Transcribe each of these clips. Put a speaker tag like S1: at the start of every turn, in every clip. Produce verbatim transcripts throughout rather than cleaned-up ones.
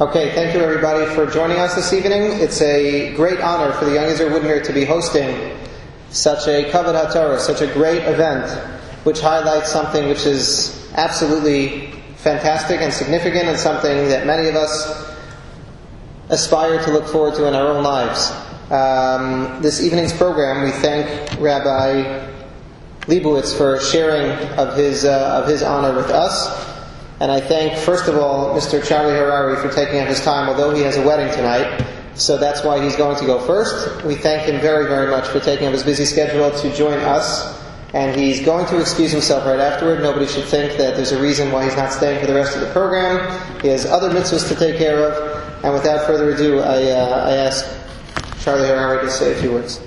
S1: Okay, thank you everybody for joining us this evening. It's a great honor for the Young Israel Woodmere to be hosting such a Kavod HaTorah, such a great event, which highlights something which is absolutely fantastic and significant, and something that many of us aspire to look forward to in our own lives. Um, this evening's program, we thank Rabbi Leibowitz for sharing of his uh, of his honor with us. And I thank, first of all, Mister Charlie Harari for taking up his time, although he has a wedding tonight. So that's why he's going to go first. We thank him very, very much for taking up his busy schedule to join us. And he's going to excuse himself right afterward. Nobody should think that there's a reason why he's not staying for the rest of the program. He has other mitzvahs to take care of. And without further ado, I, uh, I ask Charlie Harari to say a few words.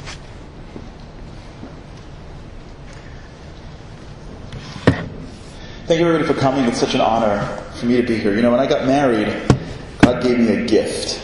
S2: Thank you everybody for coming. It's such an honor for me to be here. You know, when I got married, God gave me a gift.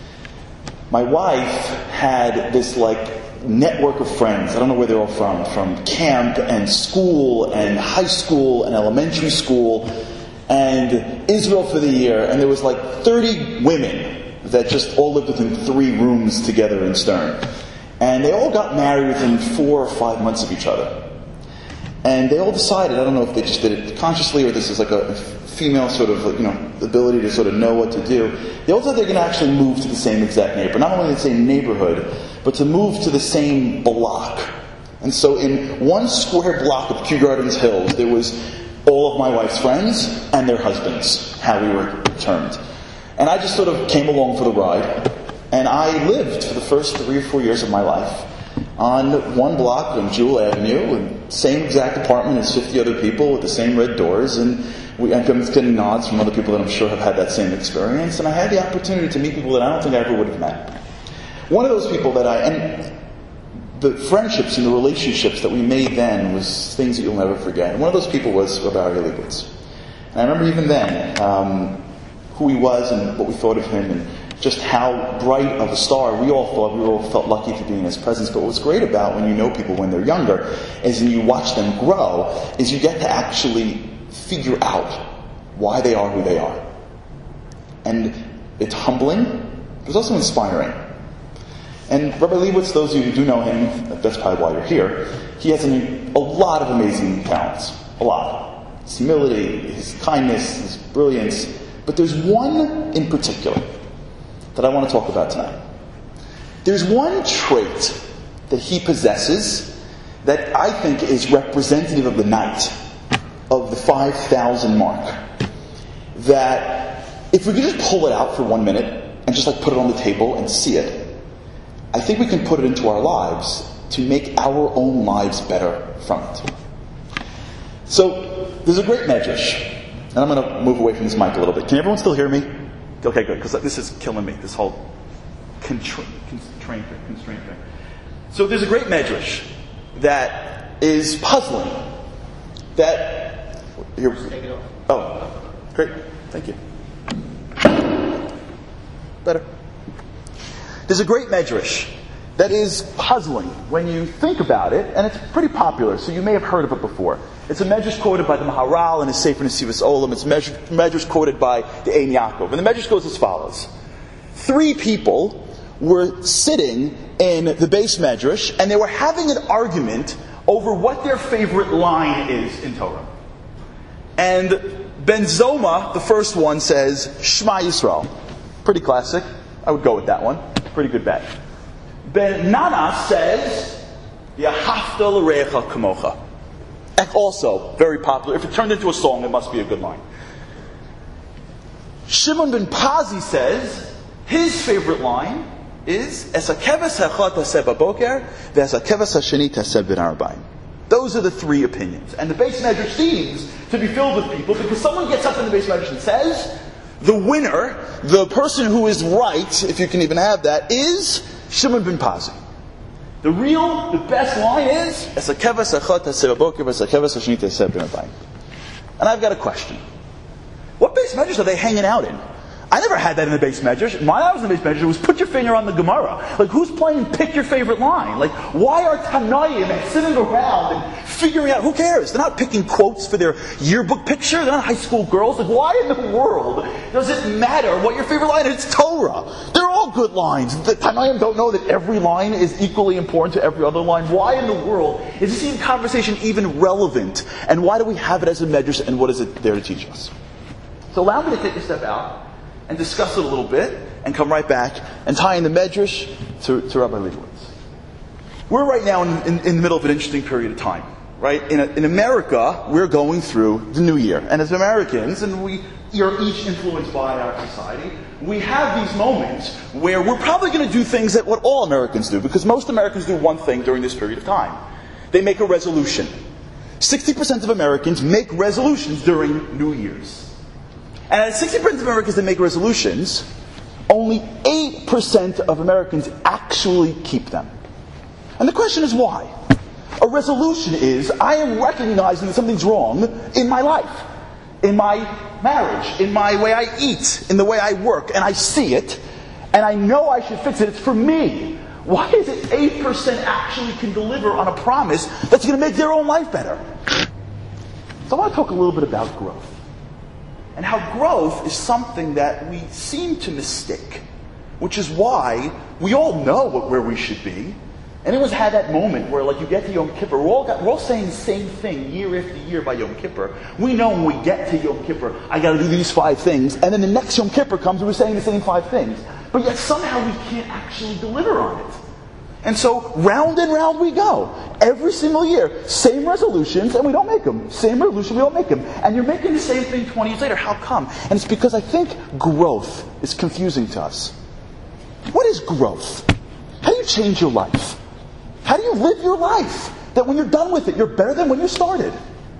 S2: My wife had this like network of friends. I don't know where they're all from. From camp and school and high school and elementary school and Israel for the year. And there was like thirty women that just all lived within three rooms together in Stern. And they all got married within four or five months of each other. And they all decided, I don't know if they just did it consciously or this is like a female sort of, you know, ability to sort of know what to do. They all decided they're going to actually move to the same exact neighborhood. Not only the same neighborhood, but to move to the same block. And so in one square block of Kew Gardens Hills, there was all of my wife's friends and their husbands, how we were termed. And I just sort of came along for the ride. And I lived for the first three or four years of my life on one block on Jewel Avenue, and same exact apartment as fifty other people with the same red doors, and we, I'm getting nods from other people that I'm sure have had that same experience, and I had the opportunity to meet people that I don't think I ever would have met. One of those people that I, and the friendships and the relationships that we made then was things that you'll never forget. And one of those people was Rabbi Leibowitz. And I remember even then, um, who he was and what we thought of him, and just how bright of a star we all thought. We all felt lucky to be in his presence. But what's great about when you know people when they're younger is when you watch them grow, is you get to actually figure out why they are who they are. And it's humbling, but it's also inspiring. And Rabbi Leibowitz, those of you who do know him, that's probably why you're here, he has an, a lot of amazing talents. A lot. His humility, his kindness, his brilliance. But there's one in particular that I want to talk about tonight. There's one trait that he possesses that I think is representative of the night, of the five thousand mark, that if we could just pull it out for one minute and just like put it on the table and see it, I think we can put it into our lives to make our own lives better from it. So, there's a great medrash, and I'm going to move away from this mic a little bit. Can everyone still hear me? Okay, good, because this is killing me, this whole constraint, constraint, constraint thing. So there's a great medrash that is puzzling. That here. Take it off. Oh, great, thank you. Better. There's a great medrash that is puzzling when you think about it, and it's pretty popular, so you may have heard of it before. It's a medrash quoted by the Maharal in his Sefer Nesivos Olam. It's a medrash quoted by the Ein Yaakov. And the medrash goes as follows. Three people were sitting in the base medrash, and they were having an argument over what their favorite line is in Torah. And Ben Zoma, the first one, says, Shema Yisrael. Pretty classic. I would go with that one. Pretty good bet. Ben Nanas says, Yahavta l'recha kamocha. Also very popular. If it turned into a song, it must be a good line. Shimon ben Pazi says his favorite line is Es hakeves ha'echad taseh b'boker ve'es hakeves ha'sheni taseh b'narbayim. Those are the three opinions. And the base medrash seems to be filled with people because someone gets up in the base medrash and says the winner, the person who is right, if you can even have that, is Shimon ben Pazi. The real, the best line is, and I've got a question. What base medrash are they hanging out in? I never had that in the base medrash. When I was in the base medrash, it was put your finger on the Gemara. Like, who's playing pick your favorite line? Like, why are Tanaim sitting around and figuring out, who cares? They're not picking quotes for their yearbook picture. They're not high school girls. Like, why in the world does it matter what your favorite line is? It's Torah. They're all good lines. The Tanaim don't know that every line is equally important to every other line. Why in the world is this even conversation even relevant? And why do we have it as a medrash, and what is it there to teach us? So allow me to take a step out and discuss it a little bit, and come right back and tie in the Medrash to, to Rabbi Leibowitz. We're right now in, in, in the middle of an interesting period of time, right? In, a, in America, we're going through the new year. And as Americans, and we are each influenced by our society, we have these moments where we're probably going to do things that what all Americans do, because most Americans do one thing during this period of time. They make a resolution. sixty percent of Americans make resolutions during New Year's. And at sixty percent of Americans that make resolutions, only eight percent of Americans actually keep them. And the question is why? A resolution is, I am recognizing that something's wrong in my life, in my marriage, in my way I eat, in the way I work, and I see it, and I know I should fix it. It's for me. Why is it eight percent actually can deliver on a promise that's going to make their own life better? So I want to talk a little bit about growth. And how growth is something that we seem to mistake. Which is why we all know what, where we should be. Anyone's had that moment where, like, you get to Yom Kippur, we're all, got, we're all saying the same thing year after year by Yom Kippur. We know when we get to Yom Kippur, I got to do these five things, and then the next Yom Kippur comes and we're saying the same five things. But yet somehow we can't actually deliver on it. And so, round and round we go. Every single year, same resolutions, and we don't make them. Same resolution, we don't make them. And you're making the same thing twenty years later. How come? And it's because I think growth is confusing to us. What is growth? How do you change your life? How do you live your life? That when you're done with it, you're better than when you started.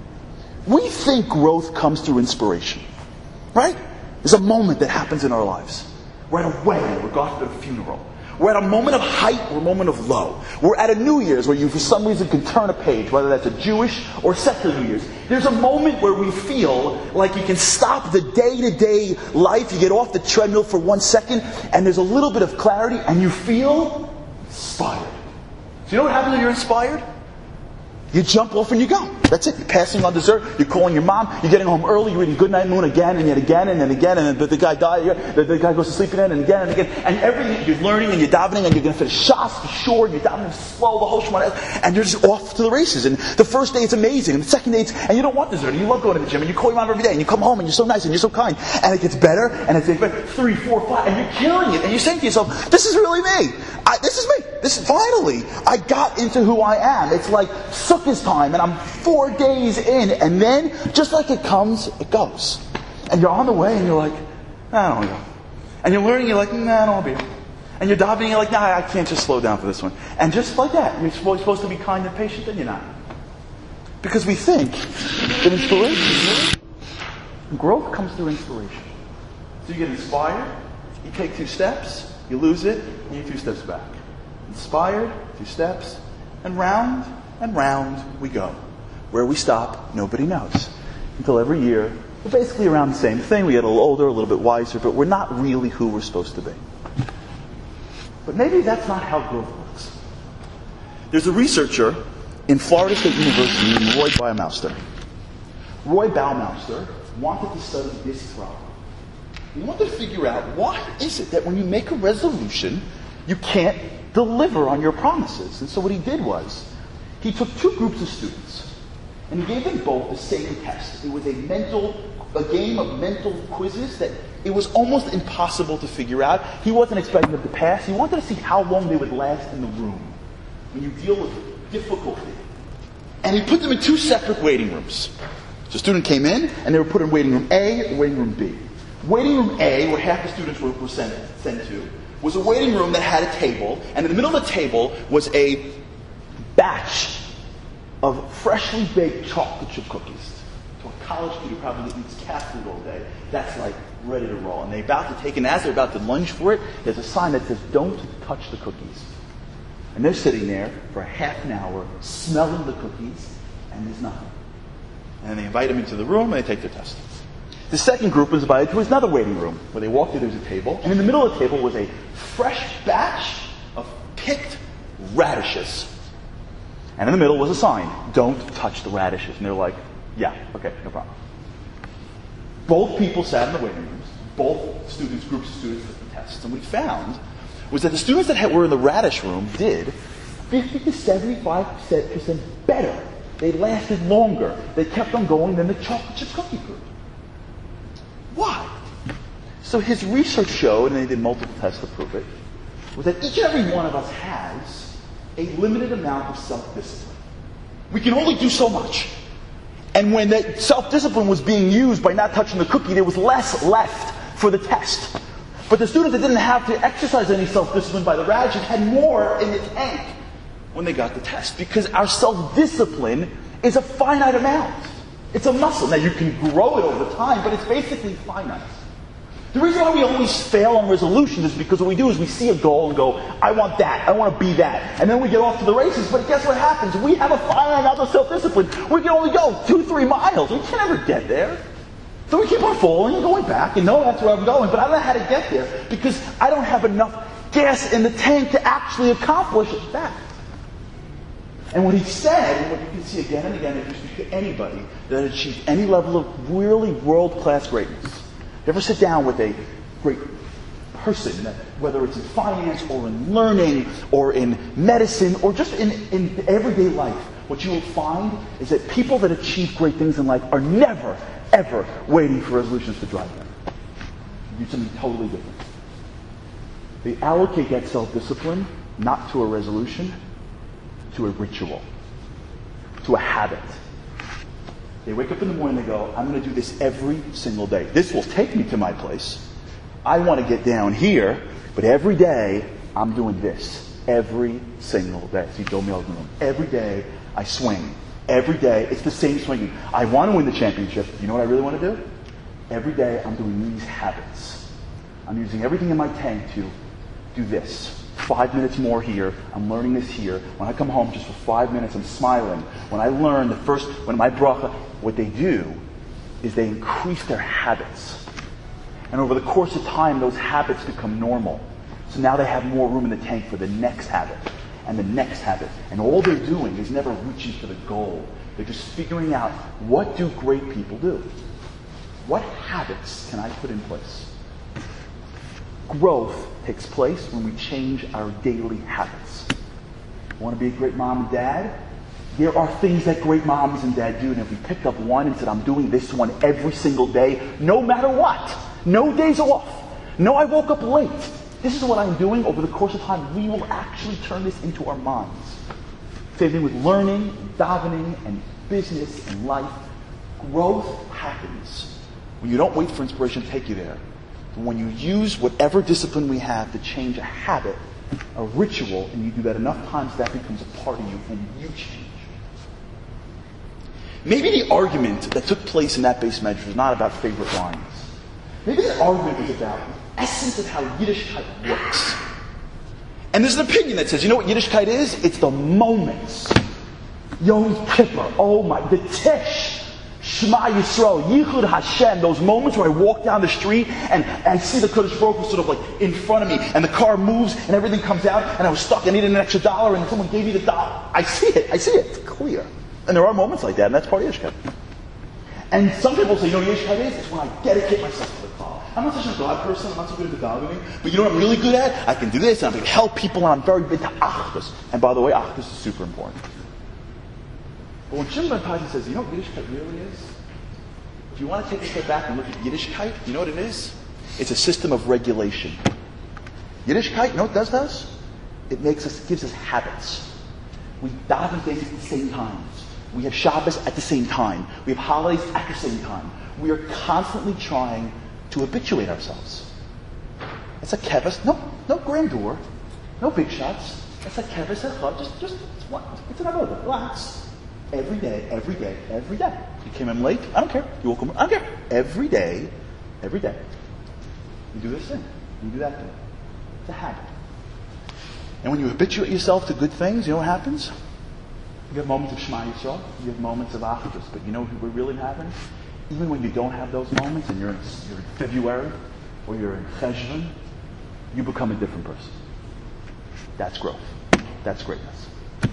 S2: We think growth comes through inspiration. Right? There's a moment that happens in our lives. We're at a wedding, we're going to a funeral. We're at a moment of height or a moment of low. We're at a New Year's where you, for some reason, can turn a page, whether that's a Jewish or secular New Year's. There's a moment where we feel like you can stop the day-to-day life. You get off the treadmill for one second, and there's a little bit of clarity, and you feel inspired. Do you know what happens when you're inspired? You jump off and you go. That's it. You're passing on dessert. You're calling your mom. You're getting home early. You're reading Goodnight Moon again and yet again and then again. And then the guy dies. The, the guy goes to sleep again and again and again. And everything you're learning and you're davening and you're going to finish Shas for sure. You're davening slow the whole Shemona, and you're just off to the races. And the first day it's amazing. And the second day it's, and you don't want dessert. And you love going to the gym. And you call your mom every day. And you come home and you're so nice and you're so kind. And it gets better and it gets better. Three, four, five. And you're killing it. And you're saying to yourself, this is really me. I, this is me. This is finally, I got into who I am. It's like Sukkah's time and I'm four days in, and then, just like it comes, it goes. And you're on the way, and you're like, nah, I don't want to go. And you're learning, you're like, nah, I don't want to be here. And you're davening, you're like, nah, I can't just slow down for this one. And just like that, you're supposed to be kind and patient, and you're not. Because we think that inspiration, growth comes through inspiration. So you get inspired, you take two steps, you lose it, and you two steps back. Inspired, two steps, and round and round we go. Where we stop, nobody knows. Until every year, we're basically around the same thing. We get a little older, a little bit wiser, but we're not really who we're supposed to be. But maybe that's not how growth works. There's a researcher in Florida State University named Roy Baumeister. Roy Baumeister wanted to study this problem. He wanted to figure out, why is it that when you make a resolution, you can't deliver on your promises? And so what he did was, he took two groups of students, and he gave them both the same test. It was a mental, a game of mental quizzes that it was almost impossible to figure out. He wasn't expecting them to pass. He wanted to see how long they would last in the room when you deal with difficulty. And he put them in two separate waiting rooms. So a student came in, and they were put in waiting room A or waiting room B. Waiting room A, where half the students were, were sent, sent to, was a waiting room that had a table, and in the middle of the table was a batch of freshly baked chocolate chip cookies. To a college kid who probably eats cat food all day, that's like ready to roll. And they're about to take, and as they're about to lunge for it, there's a sign that says, "Don't touch the cookies." And they're sitting there for a half an hour, smelling the cookies, and there's nothing. And they invite them into the room, and they take their test. The second group was invited to another waiting room, where they walked in, there was a table, and in the middle of the table was a fresh batch of picked radishes. And in the middle was a sign, don't touch the radishes. And they're like, yeah, okay, no problem. Both people sat in the waiting rooms, both students, groups of students took the tests, and what we found was that the students that had, were in the radish room did fifty to seventy-five percent better. They lasted longer. They kept on going than the chocolate chip cookie group. Why? So his research showed, and they did multiple tests to prove it, was that each and every one of us has a limited amount of self-discipline. We can only do so much. And when that self-discipline was being used by not touching the cookie, there was less left for the test. But the students that didn't have to exercise any self-discipline by the radishes had more in the tank when they got the test. Because our self-discipline is a finite amount. It's a muscle. Now you can grow it over time, but it's basically finite. The reason why we always fail on resolutions is because what we do is we see a goal and go, I want that, I want to be that. And then we get off to the races, but guess what happens? We have a finite amount of self-discipline. We can only go two, three miles. We can never get there. So we keep on falling and going back, and no, that's where I'm going, but I don't know how to get there because I don't have enough gas in the tank to actually accomplish that. And what he said, and what you can see again and again if you speak to anybody that achieved any level of really world-class greatness, you ever sit down with a great person, whether it's in finance or in learning or in medicine or just in, in everyday life, what you will find is that people that achieve great things in life are never, ever waiting for resolutions to drive them. They do something totally different. They allocate that self-discipline not to a resolution, to a ritual, to a habit. They wake up in the morning and they go, I'm going to do this every single day. This will take me to my place. I want to get down here, but every day I'm doing this. Every single day. See, Joe Mills doing every day I swing. Every day it's the same swinging. I want to win the championship. You know what I really want to do? Every day I'm doing these habits. I'm using everything in my tank to do this. Five minutes more here. I'm learning this here. When I come home just for five minutes, I'm smiling. When I learn the first, when my bracha, what they do is they increase their habits. And over the course of time, those habits become normal. So now they have more room in the tank for the next habit and the next habit. And all they're doing is never reaching for the goal. They're just figuring out, what do great people do? What habits can I put in place? Growth takes place when we change our daily habits. Want to be a great mom and dad? There are things that great moms and dads do, and if we picked up one and said, I'm doing this one every single day, no matter what, no days off, no I woke up late, this is what I'm doing, over the course of time, we will actually turn this into our minds. Same thing with learning, and davening, and business, and life. Growth happens when you don't wait for inspiration to take you there. But when you use whatever discipline we have to change a habit, a ritual, and you do that enough times, that becomes a part of you, and you change. Maybe the argument that took place in that base measure is not about favorite lines. Maybe the argument is about the essence of how Yiddishkeit works. And there's an opinion that says, you know what Yiddishkeit is? It's the moments. Yom Kippur, oh my, the Tish, Shema Yisrael, Yichud Hashem, those moments where I walk down the street and I see the Kodesh Baruch Hu sort of like in front of me and the car moves and everything comes out and I was stuck, I needed an extra dollar and someone gave me the dollar. I see it, I see it, it's clear. And there are moments like that, and that's part of Yiddishkeit. And some people say, you know what Yiddishkeit is? It's when I dedicate myself to the call. I'm not such a God person, I'm not so good at the davening, but you know what I'm really good at? I can do this, and I'm going to help people, and I'm very big to Achdus. And by the way, Achdus is super important. But when Shimon ben Pazi says, you know what Yiddishkeit really is? If you want to take a step back and look at Yiddishkeit, you know what it is? It's a system of regulation. Yiddishkeit, you know what it does to us? It makes us, gives us habits. We daven things at the same times. We have Shabbos at the same time. We have holidays at the same time. We are constantly trying to habituate ourselves. It's a keves, no, no grandeur, no big shots. It's a keves echad, just, just, it's one, it's another, relax. Every day, every day, every day. You came in late, I don't care. You woke up, I don't care. Every day, every day. You do this thing, you do that thing. It's a habit. And when you habituate yourself to good things, you know what happens? You have moments of Shema Yisrael, you have moments of Achdus, but you know what really happens? even when you don't have those moments and you're in, you're in February or you're in Cheshvan, you become a different person. That's growth. That's greatness.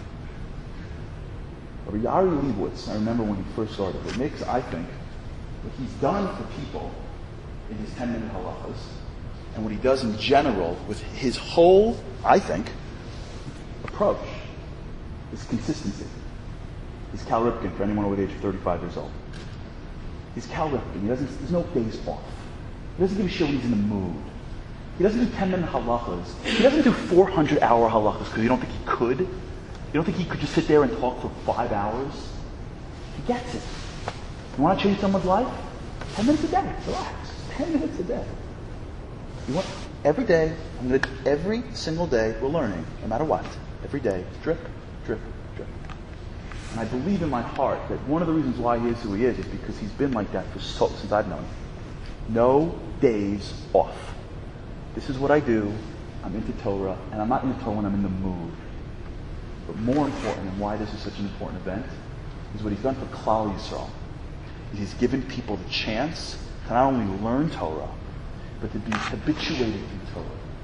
S2: Rabbi Yari Leibowitz, I remember when he first started, it makes, I think, what he's done for people in his ten-minute halachas, and what he does in general with his whole, I think, approach is consistency. He's Cal Ripken, for anyone over the age of thirty-five years old. He's Cal Ripken. He doesn't, there's no days off. He doesn't give a shit when he's in the mood. He doesn't do ten-minute halachas. He doesn't do four hundred hour halachas because you don't think he could. You don't think he could just sit there and talk for five hours? He gets it. You want to change someone's life? ten minutes a day. Relax. ten minutes a day. You want every day, I'm gonna, every single day, we're learning, no matter what. Every day, drip, drip, drip. And I believe in my heart that one of the reasons why he is who he is is because he's been like that for so, since I've known him. No days off. This is what I do. I'm into Torah, and I'm not into Torah when I'm in the mood. But more important, and why this is such an important event, is what he's done for Klal Yisrael. He's given people the chance to not only learn Torah, but to be habituated in Torah.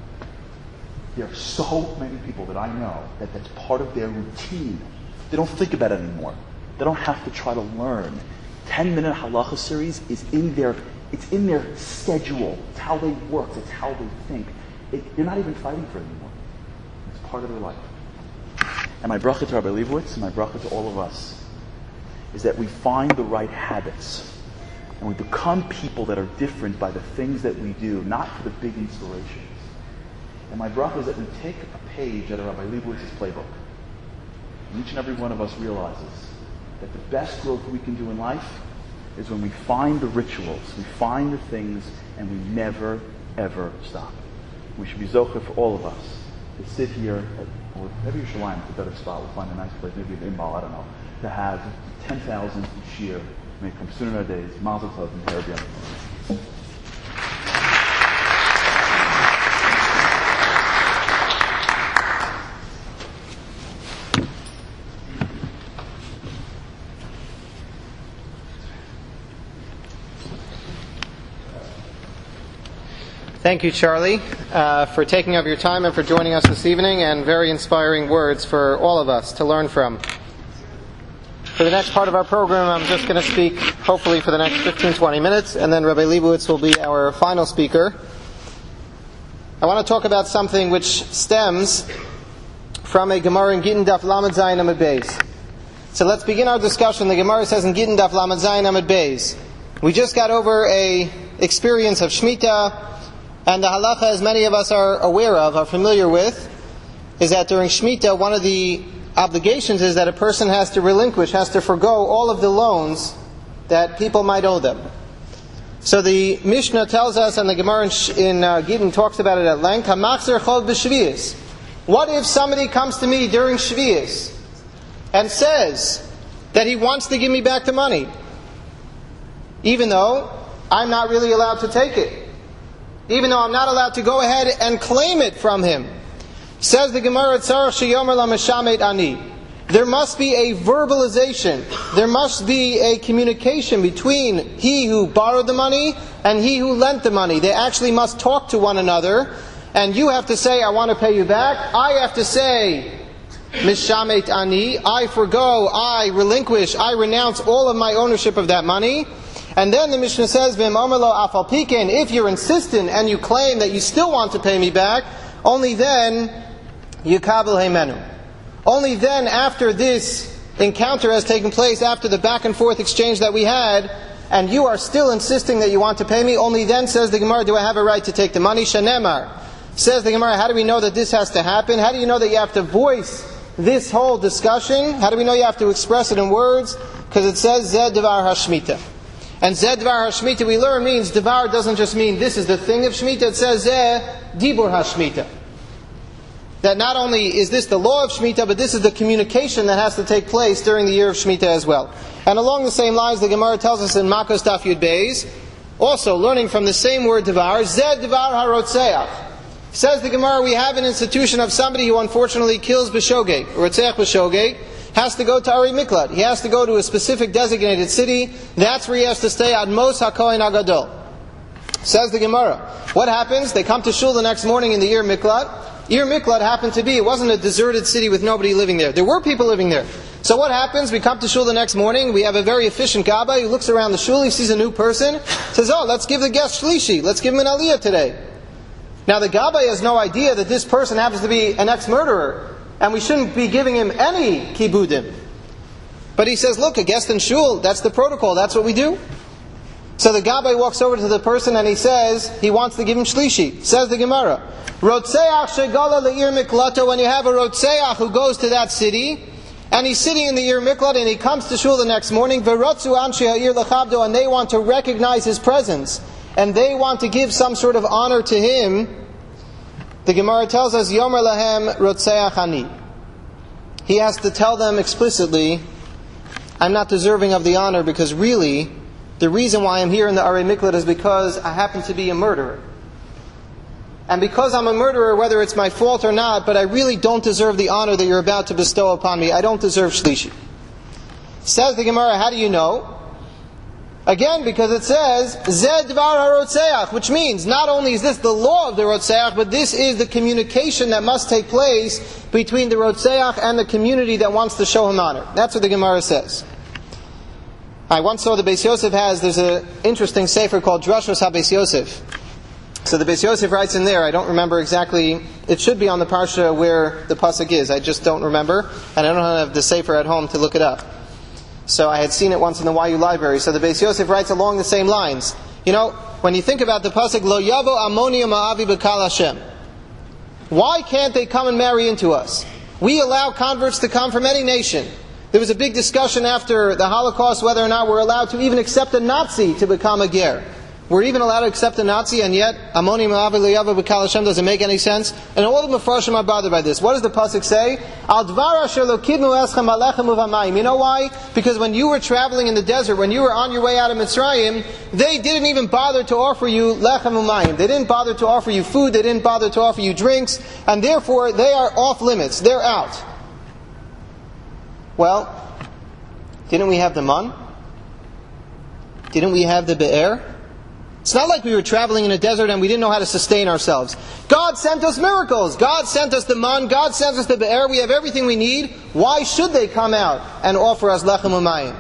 S2: There are so many people that I know that that's part of their routine. They don't think about it anymore. They don't have to try to learn. ten-minute halacha series is in their, it's in their schedule. It's how they work. It's how they think. It, they're not even fighting for it anymore. It's part of their life. And my bracha to Rabbi Leibowitz, and my bracha to all of us, is that we find the right habits. And we become people that are different by the things that we do, not for the big inspirations. And my bracha is that we take a page out of Rabbi Leibowitz's playbook. And each and every one of us realizes that the best growth we can do in life is when we find the rituals, we find the things, and we never, ever stop. We should be zocher for all of us to sit here, at, or maybe Yerushalayim is a better spot, we'll find a nice place, maybe in Imbal, I don't know, to have ten thousand each year. May it come sooner in our days. Mazel tov and Herbian.
S1: Thank you, Charlie, uh, for taking up your time and for joining us this evening, and very inspiring words for all of us to learn from. For the next part of our program, I'm just going to speak, hopefully, for the next fifteen to twenty minutes, and then Rabbi Leibowitz will be our final speaker. I want to talk about something which stems from a Gemara in Gittin Daf Lamed Zayin Amud Beis. So let's begin our discussion. The Gemara says in Gittin Daf Lamed Zayin Amud Beis, we just got over a experience of Shemitah, and the halacha, as many of us are aware of, are familiar with, is that during Shemitah, one of the obligations is that a person has to relinquish, has to forgo all of the loans that people might owe them. So the Mishnah tells us, and the Gemara in uh, Gittin talks about it at length, HaMachzer Chov b'Shvius. What if somebody comes to me during Shvius and says that he wants to give me back the money, even though I'm not really allowed to take it, even though I'm not allowed to go ahead and claim it from him? Says the Gemara, Tzarech sheyomer lameshamet ani. There must be a verbalization. There must be a communication between he who borrowed the money and he who lent the money. They actually must talk to one another. And you have to say, I want to pay you back. I have to say, mishamet ani. I forgo, I relinquish, I renounce all of my ownership of that money. And then the Mishnah says, V'im omer lo afal pikein, if you're insistent and you claim that you still want to pay me back, only then Yukabel Heimenu. Only then, after this encounter has taken place, after the back and forth exchange that we had, and you are still insisting that you want to pay me, only then, says the Gemara, do I have a right to take the money? Shanemar. Says the Gemara, how do we know that this has to happen? How do you know that you have to voice this whole discussion? How do we know you have to express it in words? Because it says, Zed Devar HaShmita. And Zed Devar HaShmita, we learn, means Devar doesn't just mean this is the thing of Shmita, it says Zed Dibur HaShmita. That not only is this the law of Shemitah, but this is the communication that has to take place during the year of Shemitah as well. And along the same lines, the Gemara tells us in Makos Daf Yud Beis, also learning from the same word Devar, Zed Devar HaRotzeach. Says the Gemara, we have an institution of somebody who unfortunately kills B'shogeg, Rotzeach B'shogeg. has to go to Ari Miklat. He has to go to a specific designated city. That's where he has to stay. Admos HaKohen Agadol. Says the Gemara. What happens? They come to Shul the next morning in the Ir Miklat. Ir Miklat happened to be, it wasn't a deserted city with nobody living there. There were people living there. So what happens? We come to Shul the next morning. We have a very efficient Gabbai who looks around the Shul. He sees a new person. Says, oh, let's give the guest Shlishi. Let's give him an Aliyah today. Now the Gabbai has no idea that this person happens to be an ex-murderer. And we shouldn't be giving him any kibudim. But he says, look, a guest in Shul, that's the protocol, that's what we do. So the Gabbai walks over to the person and he says, he wants to give him shlishi. Says the Gemara, Rotseach shegala le'ir miklato, when you have a Rotseach who goes to that city, and he's sitting in the Ir Miklat and he comes to Shul the next morning, V'rotzu anshe ha'ir lechabdo, and they want to recognize his presence, and they want to give some sort of honor to him. The Gemara tells us, Yomer lahem rotseach ani. He has to tell them explicitly, I'm not deserving of the honor, because really, the reason why I'm here in the Arei Miklat is because I happen to be a murderer. And because I'm a murderer, whether it's my fault or not, but I really don't deserve the honor that you're about to bestow upon me. I don't deserve shlishi. Says the Gemara, how do you know? Again, because it says, Zed Dvar HaRotzeach, which means not only is this the law of the Rotzeach, but this is the communication that must take place between the Rotzeach and the community that wants to show him honor. That's what the Gemara says. I once saw the Beis Yosef has, there's an interesting sefer called Drashos HaBeis Yosef. So the Beis Yosef writes in there, I don't remember exactly, it should be on the parsha where the pasuk is, I just don't remember, and I don't have the sefer at home to look it up. So I had seen it once in the Y U library. So the Beis Yosef writes along the same lines. You know, when you think about the pasuk, Lo yavo amoni ma'avi b'kal Hashem. Why can't they come and marry into us? We allow converts to come from any nation. There was a big discussion after the Holocaust whether or not we're allowed to even accept a Nazi to become a ger. We're even allowed to accept a Nazi, and yet Amoni Ma'avi Lo Yavo B'Kal Hashem doesn't make any sense. And all the Mefarshim are bothered by this. What does the pasuk say? Al Dvar Asher Lo Kidnu Eschem Alechem Uvamayim. You know why? Because when you were traveling in the desert, when you were on your way out of Mitzrayim, they didn't even bother to offer you lechem umayim. They didn't bother to offer you food. They didn't bother to offer you drinks, and therefore they are off limits. They're out. Well, didn't we have the man? Didn't we have the be'er? It's not like we were traveling in a desert and we didn't know how to sustain ourselves. God sent us miracles. God sent us the man. God sent us the be'er. We have everything we need. Why should they come out and offer us lechem umayim?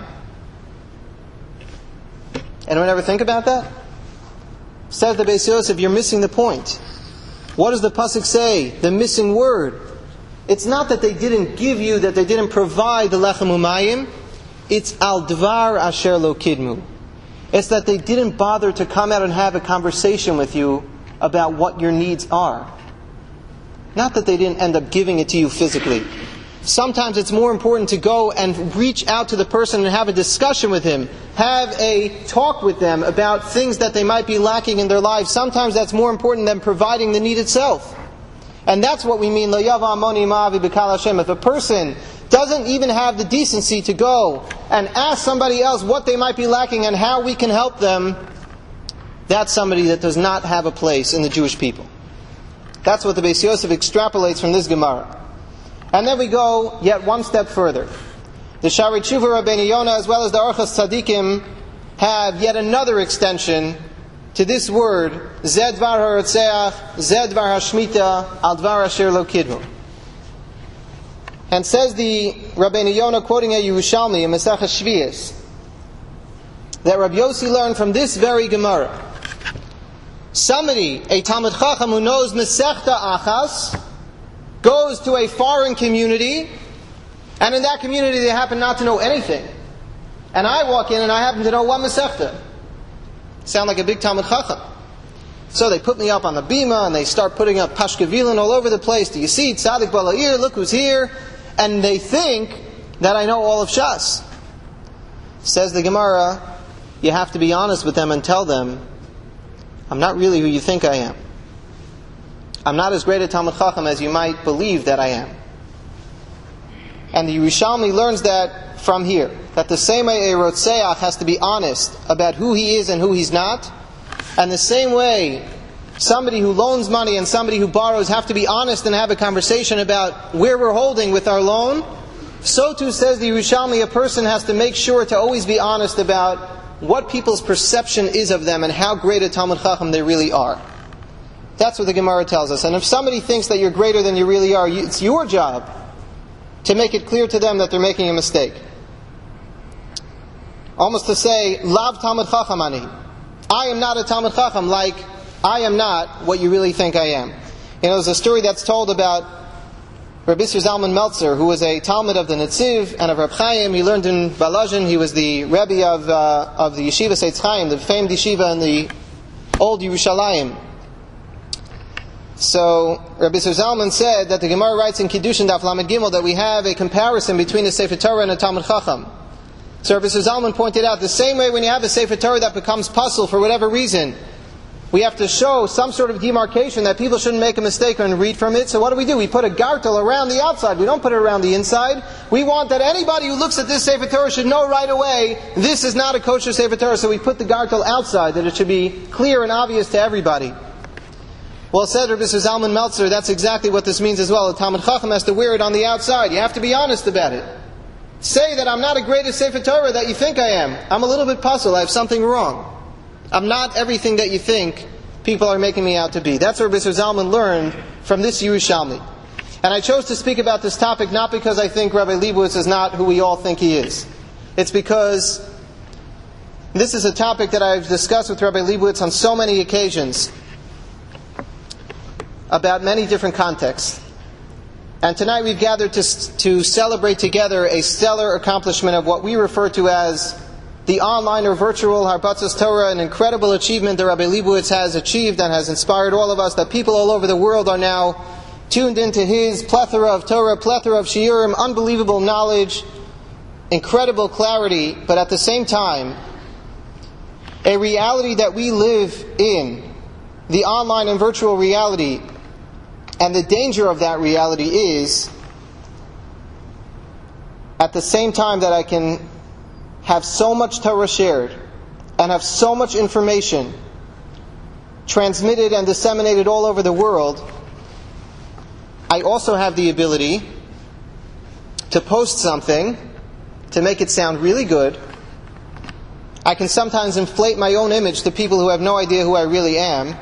S1: Anyone ever think about that? Says the Beis Yosef, you're missing the point. What does the pasuk say? The missing word. It's not that they didn't give you, that they didn't provide the lechem umayim. It's al dvar asher lo kidmu. It's that they didn't bother to come out and have a conversation with you about what your needs are. Not that they didn't end up giving it to you physically. Sometimes it's more important to go and reach out to the person and have a discussion with him. Have a talk with them about things that they might be lacking in their lives. Sometimes that's more important than providing the need itself. And that's what we mean, Lo Yavo Amoni Ma'avi B'Kal Hashem. If a person doesn't even have the decency to go and ask somebody else what they might be lacking and how we can help them, that's somebody that does not have a place in the Jewish people. That's what the Beis Yosef extrapolates from this Gemara. And then we go yet one step further. The Shari Tshuva Rabbeinu Yonah as well as the Orchos Tzadikim have yet another extension to this word, Zed Dvar HaRotzeach, Zed Dvar HaShmita, Al Dvar Asher Lo Kidmu. And says the Rabbeinu Yonah, quoting a Yerushalmi in Maseches Shvius, that Rabbi Yossi learned from this very Gemara. Somebody, a Talmid Chacham who knows Masechta Achas, goes to a foreign community, and in that community they happen not to know anything. And I walk in and I happen to know one Masechta. Sound like a big Talmid Chacham. So they put me up on the bima and they start putting up Pashkevilin all over the place. Do you see? Tzadik Bala'ir, look who's here. And they think that I know all of Shas. Says the Gemara, you have to be honest with them and tell them, I'm not really who you think I am. I'm not as great a Talmid Chacham as you might believe that I am. And the Yerushalmi learns that from here, that the same way a Rotzeach has to be honest about who he is and who he's not, and the same way somebody who loans money and somebody who borrows have to be honest and have a conversation about where we're holding with our loan, So too says the Yerushalmi, a person has to make sure to always be honest about what people's perception is of them and how great a Talmid Chacham they really are. That's what the Gemara tells us. And if somebody thinks that you're greater than you really are, it's your job to make it clear to them that they're making a mistake. Almost to say, Lav Talmid Chacham ani. I am not a Talmid Chacham, like I am not what you really think I am. You know, there's a story that's told about Rabbi Yisrael Zalman Meltzer, who was a Talmud of the Netziv and of Reb Chaim. He learned in Balazhin. He was the Rebbe of uh, of the Yeshiva Seitz Chaim, the famed yeshiva in the old Yerushalayim. So Rabbi Yisrael Zalman said that the Gemara writes in Kiddushin Daf Lamed Gimel that we have a comparison between a Sefer Torah and a Talmid Chacham. So Rabbi Yisrael Zalman pointed out the same way when you have a Sefer Torah that becomes puzzle for whatever reason, we have to show some sort of demarcation that people shouldn't make a mistake and read from it. So what do we do? We put a gartel around the outside. We don't put it around the inside. We want that anybody who looks at this Sefer Torah should know right away, this is not a kosher Sefer Torah. So we put the gartel outside, that it should be clear and obvious to everybody. Well, said Rabbi Zalman Meltzer, that's exactly what this means as well. The Talmid Chacham has to wear it on the outside. You have to be honest about it. Say that I'm not a greatest Sefer Torah that you think I am. I'm a little bit puzzled. I have something wrong. I'm not everything that you think people are making me out to be. That's what Rabbi Zalman learned from this Yerushalmi. And I chose to speak about this topic not because I think Rabbi Leibowitz is not who we all think he is. It's because this is a topic that I've discussed with Rabbi Leibowitz on so many occasions about many different contexts. And tonight we've gathered to, to celebrate together a stellar accomplishment of what we refer to as the online or virtual Harbatzas Torah, an incredible achievement that Rabbi Leibowitz has achieved and has inspired all of us, that people all over the world are now tuned into his plethora of Torah, plethora of shiurim, unbelievable knowledge, incredible clarity, but at the same time, a reality that we live in, the online and virtual reality. And the danger of that reality is, at the same time that I can have so much Torah shared and have so much information transmitted and disseminated all over the world, I also have the ability to post something to make it sound really good. I can sometimes inflate my own image to people who have no idea who I really am,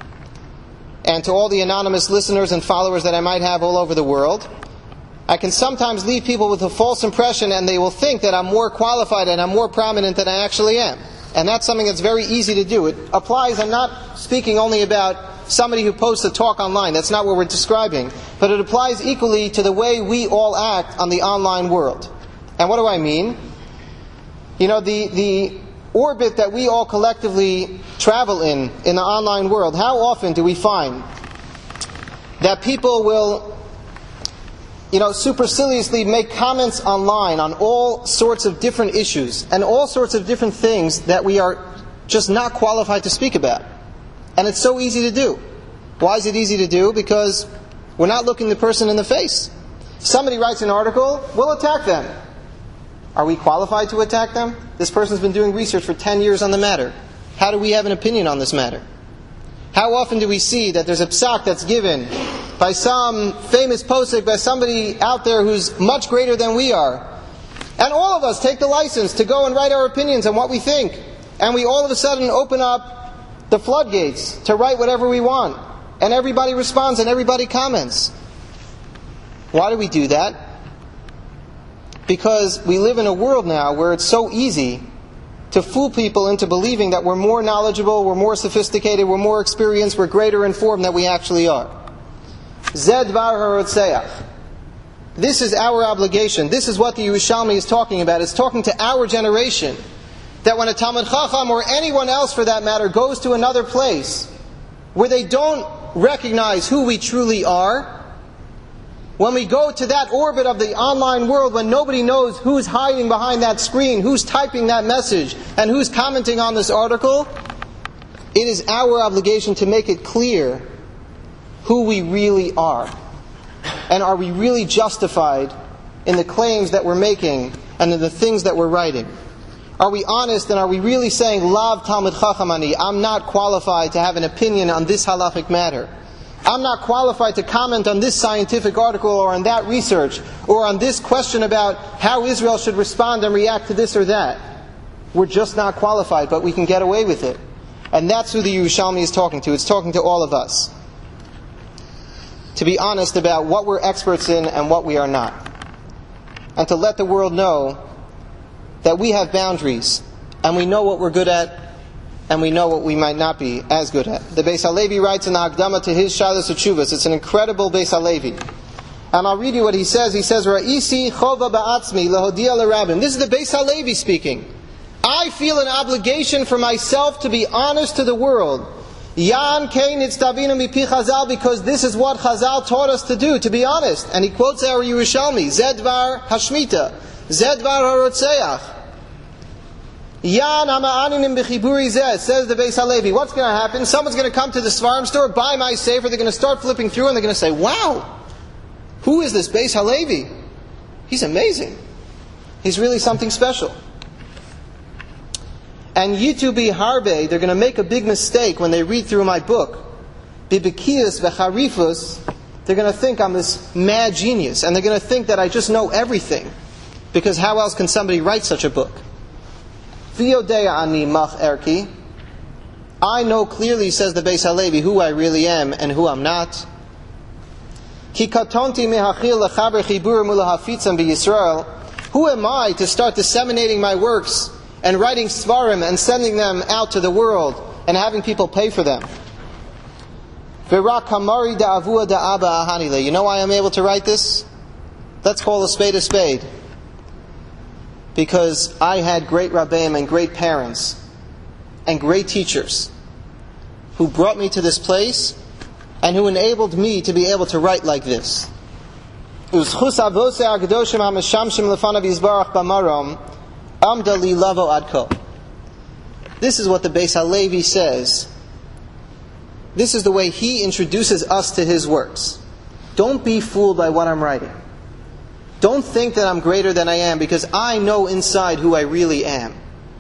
S1: and to all the anonymous listeners and followers that I might have all over the world. I can sometimes leave people with a false impression, and they will think that I'm more qualified and I'm more prominent than I actually am. And that's something that's very easy to do. It applies, I'm not speaking only about somebody who posts a talk online. That's not what we're describing. But it applies equally to the way we all act on the online world. And what do I mean? You know, the, the orbit that we all collectively travel in, in the online world, how often do we find that people will, you know, superciliously make comments online on all sorts of different issues and all sorts of different things that we are just not qualified to speak about. And it's so easy to do. Why is it easy to do? Because we're not looking the person in the face. Somebody writes an article, we'll attack them. Are we qualified to attack them? This person's been doing research for ten years on the matter. How do we have an opinion on this matter? How often do we see that there's a psak that's given by some famous posek, by somebody out there who's much greater than we are, and all of us take the license to go and write our opinions on what we think, and we all of a sudden open up the floodgates to write whatever we want, and everybody responds and everybody comments. Why do we do that? Because we live in a world now where it's so easy to fool people into believing that we're more knowledgeable, we're more sophisticated, we're more experienced, we're greater informed than we actually are. Zed Dvar HaRotzeach. This is our obligation. This is what the Yerushalmi is talking about. It's talking to our generation. That when a Talmid Chacham, or anyone else for that matter, goes to another place where they don't recognize who we truly are, when we go to that orbit of the online world, when nobody knows who's hiding behind that screen, who's typing that message, and who's commenting on this article, it is our obligation to make it clear who we really are. And are we really justified in the claims that we're making and in the things that we're writing? Are we honest, and are we really saying, Lav Talmid Chacham ani, I'm not qualified to have an opinion on this halachic matter? I'm not qualified to comment on this scientific article or on that research or on this question about how Israel should respond and react to this or that. We're just not qualified, but we can get away with it. And that's who the Yerushalmi is talking to. It's talking to all of us. To be honest about what we're experts in and what we are not. And to let the world know that we have boundaries and we know what we're good at and we know what we might not be as good at. The Beis HaLevi writes in the Hakdama to his Shalos HaTshuvos. It's an incredible Beis HaLevi. And I'll read you what he says. He says, Ra'isi chova ba'atzmi lehodia l'rabim. This is the Beis HaLevi speaking. I feel an obligation for myself to be honest to the world. Yan kein itztavinu mipi Chazal, because this is what Chazal taught us to do, to be honest. And he quotes our Yerushalmi, Zedvar Hashmita, Zedvar Harotzeach. Yan hama'aninim b'chiburi zeh, says the Beis HaLevi. What's going to happen? Someone's going to come to the Svarim store, buy my Sefer, they're going to start flipping through, and they're going to say, wow, who is this Beis HaLevi? He's amazing. He's really something special. And Yitu bi harbe, they're going to make a big mistake when they read through my book. Bibikiyas v'charifus, they're going to think I'm this mad genius, and they're going to think that I just know everything. Because how else can somebody write such a book? V'yodea ani mach erki. I know clearly, says the Beis HaLevi, who I really am and who I'm not. Ki katonti mehachil lechaber chibur mulahafitzam b'Yisrael. Who am I to start disseminating my works and writing svarim and sending them out to the world and having people pay for them? V'rak hamari da'avua da'aba ahanile. You know why I'm able to write this? Let's call a spade a spade. Because I had great rabbeim and great parents and great teachers who brought me to this place and who enabled me to be able to write like this. This is what the Beis HaLevi says. This is the way he introduces us to his works. Don't be fooled by what I'm writing. Don't think that I'm greater than I am, because I know inside who I really am.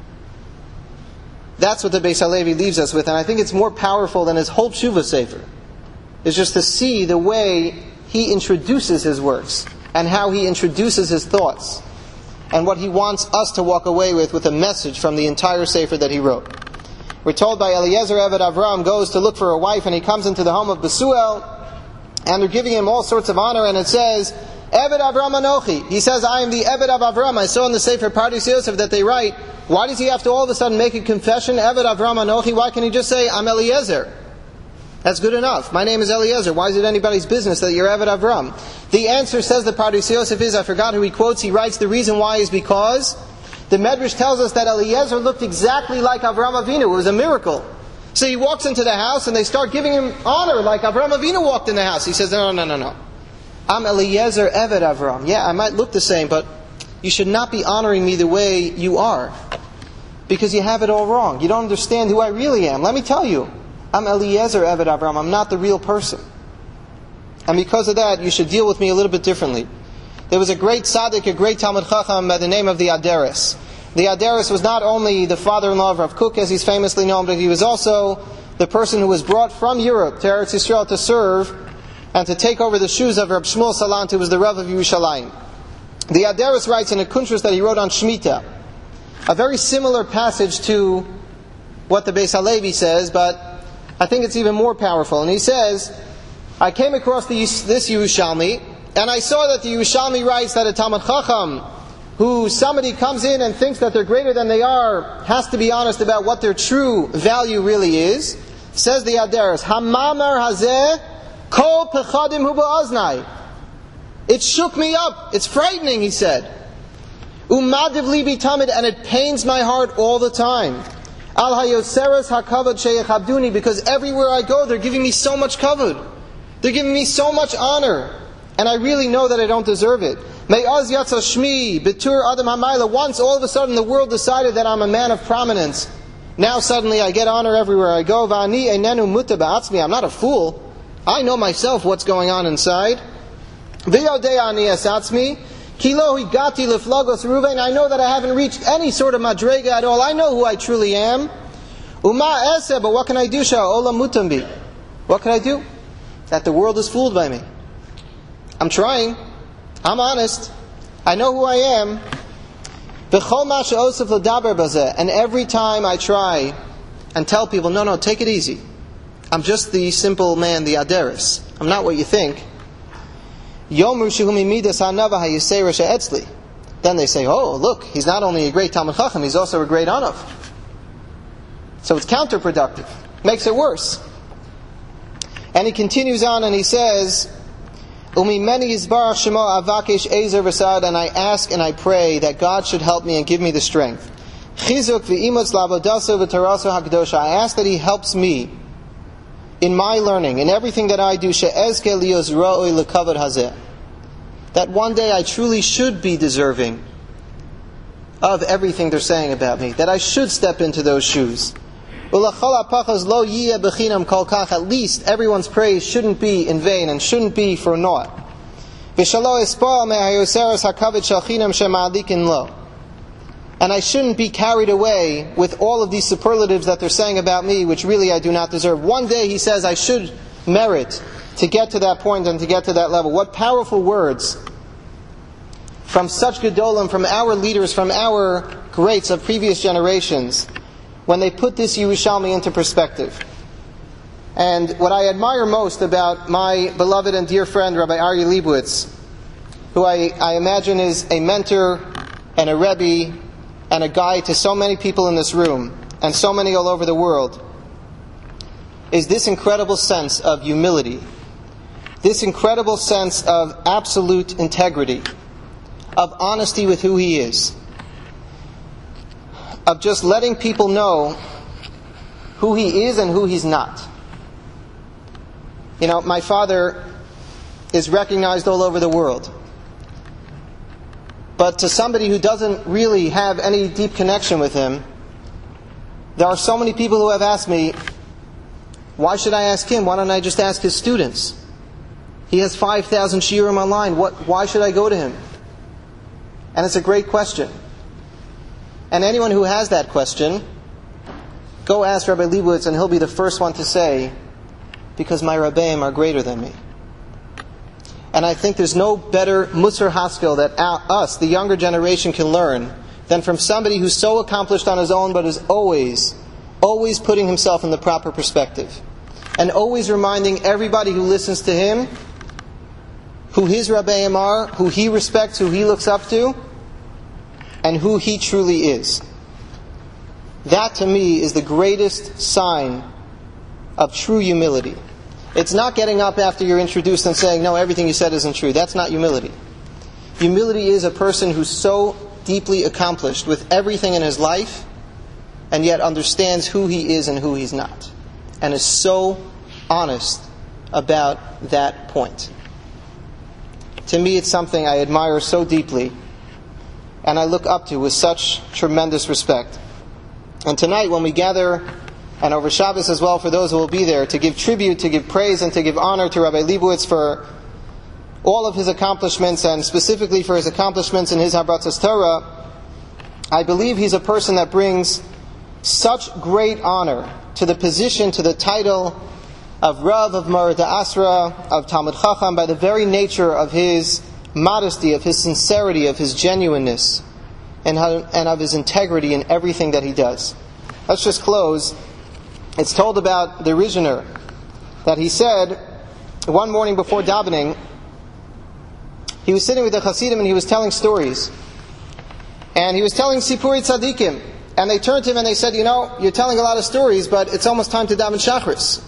S1: That's what the Beis HaLevi leaves us with, and I think it's more powerful than his whole Tshuva Sefer. It's just to see the way he introduces his works, and how he introduces his thoughts, and what he wants us to walk away with, with a message from the entire Sefer that he wrote. We're told by Eliezer Eved Avram goes to look for a wife, and he comes into the home of Besuel, and they're giving him all sorts of honor, and it says, Eved Avram Anochi. He says, I am the Eved of Avram. I saw in the Sefer Pardes Yosef that they write, why does he have to all of a sudden make a confession, Eved Avram Anochi? Why can't he just say, I'm Eliezer? That's good enough. My name is Eliezer. Why is it anybody's business that you're Eved Avram? The answer, says the Pardes Yosef, is, I forgot who he quotes, he writes, the reason why is because the Medrash tells us that Eliezer looked exactly like Avram Avinu. It was a miracle. So he walks into the house and they start giving him honor like Avram Avinu walked in the house. He says, no, no, no, no. I'm Eliezer Eved Avram. Yeah, I might look the same, but you should not be honoring me the way you are. Because you have it all wrong. You don't understand who I really am. Let me tell you, I'm Eliezer Eved Avram. I'm not the real person. And because of that, you should deal with me a little bit differently. There was a great tzaddik, a great Talmud Chacham by the name of the Adaris. The Adaris was not only the father-in-law of Rav Kook, as he's famously known, but he was also the person who was brought from Europe to Eretz Yisrael to serve and to take over the shoes of Reb Shmuel Salant, who was the Rav of Yerushalayim. The Adaris writes in a kuntras that he wrote on Shemitah, a very similar passage to what the Beis HaLevi says, but I think it's even more powerful. And he says, I came across the, this Yerushalmi, and I saw that the Yerushalmi writes that a Talmud Chacham, who somebody comes in and thinks that they're greater than they are, has to be honest about what their true value really is. Says the Adaris, Hamamar hazeh kol pechadim hu ba'aznai. It shook me up. It's frightening, he said. Umadiv libi tamid, and it pains my heart all the time. Al hayoseres hakavod sheyechabduni, because everywhere I go, they're giving me so much kavod. They're giving me so much honor, and I really know that I don't deserve it. Me'az yatsa shmi betur adam hamayla. Once, all of a sudden, the world decided that I'm a man of prominence. Now suddenly, I get honor everywhere I go. Va'ani einenu muta ba'atzmi. I'm not a fool. I know myself what's going on inside. V'yodei ani esatzmi. Kilo higati leflagos Ruvain. I know that I haven't reached any sort of madrega at all. I know who I truly am. Uma ese, but what can I do? Sha'olam mutambi. What can I do? that the world is fooled by me. I'm trying. I'm honest. I know who I am. And every time I try and tell people, no, no, take it easy. I'm just the simple man, the Aderis. I'm not what you think. Then they say, oh, look, he's not only a great Talmid Chacham, he's also a great Anav. So it's counterproductive. Makes it worse. And he continues on and he says, and I ask and I pray that God should help me and give me the strength. I ask that He helps me in my learning, in everything that I do, that one day I truly should be deserving of everything they're saying about me, that I should step into those shoes. At least everyone's praise shouldn't be in vain and shouldn't be for naught. And I shouldn't be carried away with all of these superlatives that they're saying about me, which really I do not deserve. One day, he says, I should merit to get to that point and to get to that level. What powerful words from such Gedolim, from our leaders, from our greats of previous generations, when they put this Yerushalmi into perspective. And what I admire most about my beloved and dear friend, Rabbi Aryeh Leibowitz, who I, I imagine is a mentor and a Rebbe and a guide to so many people in this room and so many all over the world, is this incredible sense of humility, this incredible sense of absolute integrity, of honesty with who he is, of just letting people know who he is and who he's not. You know, my father is recognized all over the world. But to somebody who doesn't really have any deep connection with him, there are so many people who have asked me, why should I ask him? Why don't I just ask his students? He has five thousand shiurim online. What, why should I go to him? And it's a great question. And anyone who has that question, go ask Rabbi Leibowitz and he'll be the first one to say, because my Rabbeim are greater than me. And I think there's no better Musar Haskell that us, the younger generation, can learn than from somebody who's so accomplished on his own, but is always, always putting himself in the proper perspective. And always reminding everybody who listens to him who his Rabbeim are, who he respects, who he looks up to, and who he truly is. That, to me, is the greatest sign of true humility. It's not getting up after you're introduced and saying, no, everything you said isn't true. That's not humility. Humility is a person who's so deeply accomplished with everything in his life, and yet understands who he is and who he's not, and is so honest about that point. To me, it's something I admire so deeply, and I look up to with such tremendous respect. And tonight, when we gather, and over Shabbos as well, for those who will be there, to give tribute, to give praise, and to give honor to Rabbi Leibowitz for all of his accomplishments, and specifically for his accomplishments in his Habratzas Torah, I believe he's a person that brings such great honor to the position, to the title of Rav of Mareh Asra, of Talmid Chacham, by the very nature of his modesty, of his sincerity, of his genuineness, and, how, and of his integrity in everything that he does. Let's just close. It's told about the Rishner that he said one morning before davening, he was sitting with the Hasidim and he was telling stories. And he was telling Sipurei Tzadikim. And they turned to him and they said, you know, you're telling a lot of stories, but it's almost time to daven Shachris.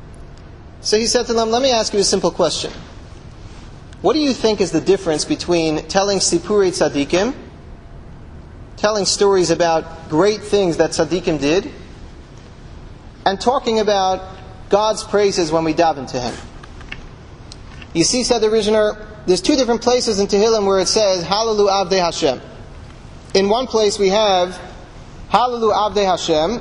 S1: So he said to them, let me ask you a simple question. What do you think is the difference between telling Sipurei Tzadikim, telling stories about great things that Tzadikim did, and talking about God's praises when we daven to Him? You see, said the Rishner, there's two different places in Tehillim where it says, Hallelu Avdei Hashem. In one place we have, Hallelu Avdei Hashem,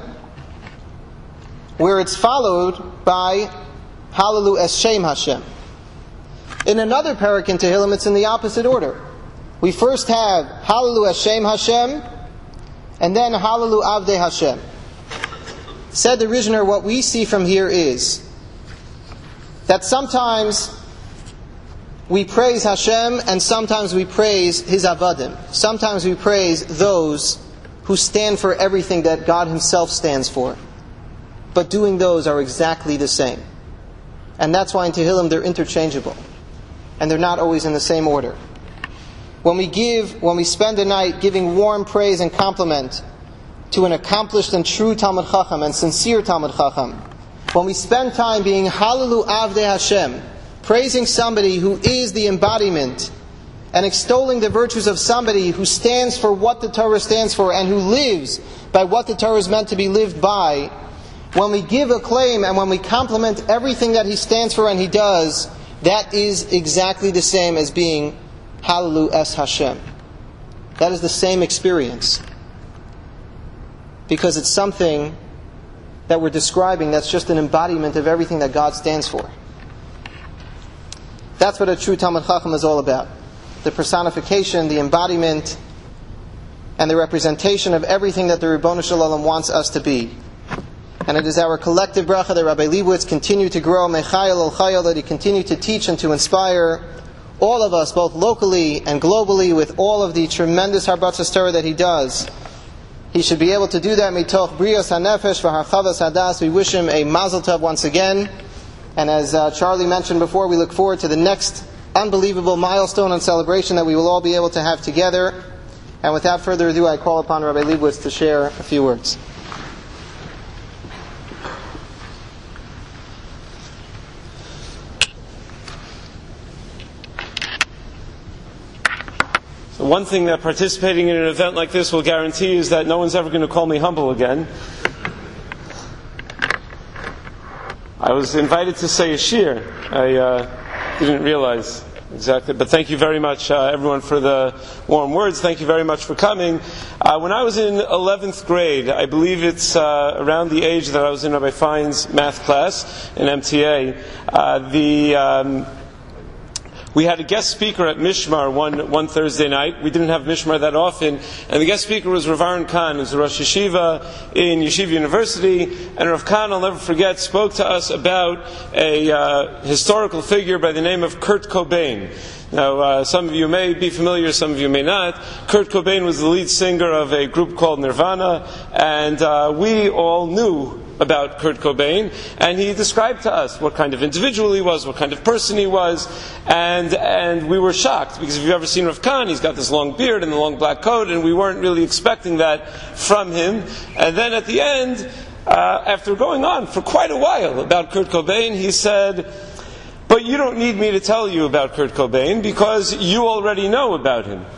S1: where it's followed by Hallelu Es Shem Hashem. In another parak in Tehillim, it's in the opposite order. We first have Hallelu Es Shem Hashem, and then Hallelu Avdei Hashem. Said the Rishner, what we see from here is that sometimes we praise Hashem and sometimes we praise His Avadim. Sometimes we praise those who stand for everything that God Himself stands for. But doing those are exactly the same. And that's why in Tehillim they're interchangeable. And they're not always in the same order. When we give, when we spend a night giving warm praise and compliment to an accomplished and true Talmid Chacham and sincere Talmid Chacham, when we spend time being Hallelu Avdei Hashem, praising somebody who is the embodiment and extolling the virtues of somebody who stands for what the Torah stands for and who lives by what the Torah is meant to be lived by, when we give a claim and when we compliment everything that he stands for and he does, that is exactly the same as being Hallelu Es Hashem. That is the same experience. Because it's something that we're describing that's just an embodiment of everything that God stands for. That's what a true Talmid Chacham is all about. The personification, the embodiment, and the representation of everything that the Ribbono Shel Olam wants us to be. And it is our collective bracha that Rabbi Leibowitz continue to grow, Mechayel El Chayel, that he continue to teach and to inspire all of us, both locally and globally, with all of the tremendous Harbatzas Torah that he does. He should be able to do that mitoch brios hanefesh v'harchavas hadas. We wish him a mazel tov once again. And as uh, Charlie mentioned before, we look forward to the next unbelievable milestone and celebration that we will all be able to have together. And without further ado, I call upon Rabbi Leibowitz to share a few words.
S3: So one thing that participating in an event like this will guarantee is that no one's ever going to call me humble again. I was invited to say a shir. I uh, didn't realize exactly. But thank you very much, uh, everyone, for the warm words. Thank you very much for coming. Uh, when I was in eleventh grade, I believe it's uh, around the age that I was in Rabbi Fein's math class in M T A, uh, the... Um, We had a guest speaker at Mishmar one, one Thursday night. We didn't have Mishmar that often. And the guest speaker was Rav Aaron Kahn, who's a Rosh Yeshiva in Yeshiva University. And Rav Kahn, I'll never forget, spoke to us about a uh, historical figure by the name of Kurt Cobain. Now, uh, some of you may be familiar, some of you may not. Kurt Cobain was the lead singer of a group called Nirvana. And uh, we all knew about Kurt Cobain, and he described to us what kind of individual he was, what kind of person he was, and and we were shocked, because if you've ever seen Rav Kahn, he's got this long beard and the long black coat, and we weren't really expecting that from him. And then at the end, uh, after going on for quite a while about Kurt Cobain, he said, "But you don't need me to tell you about Kurt Cobain, because you already know about him.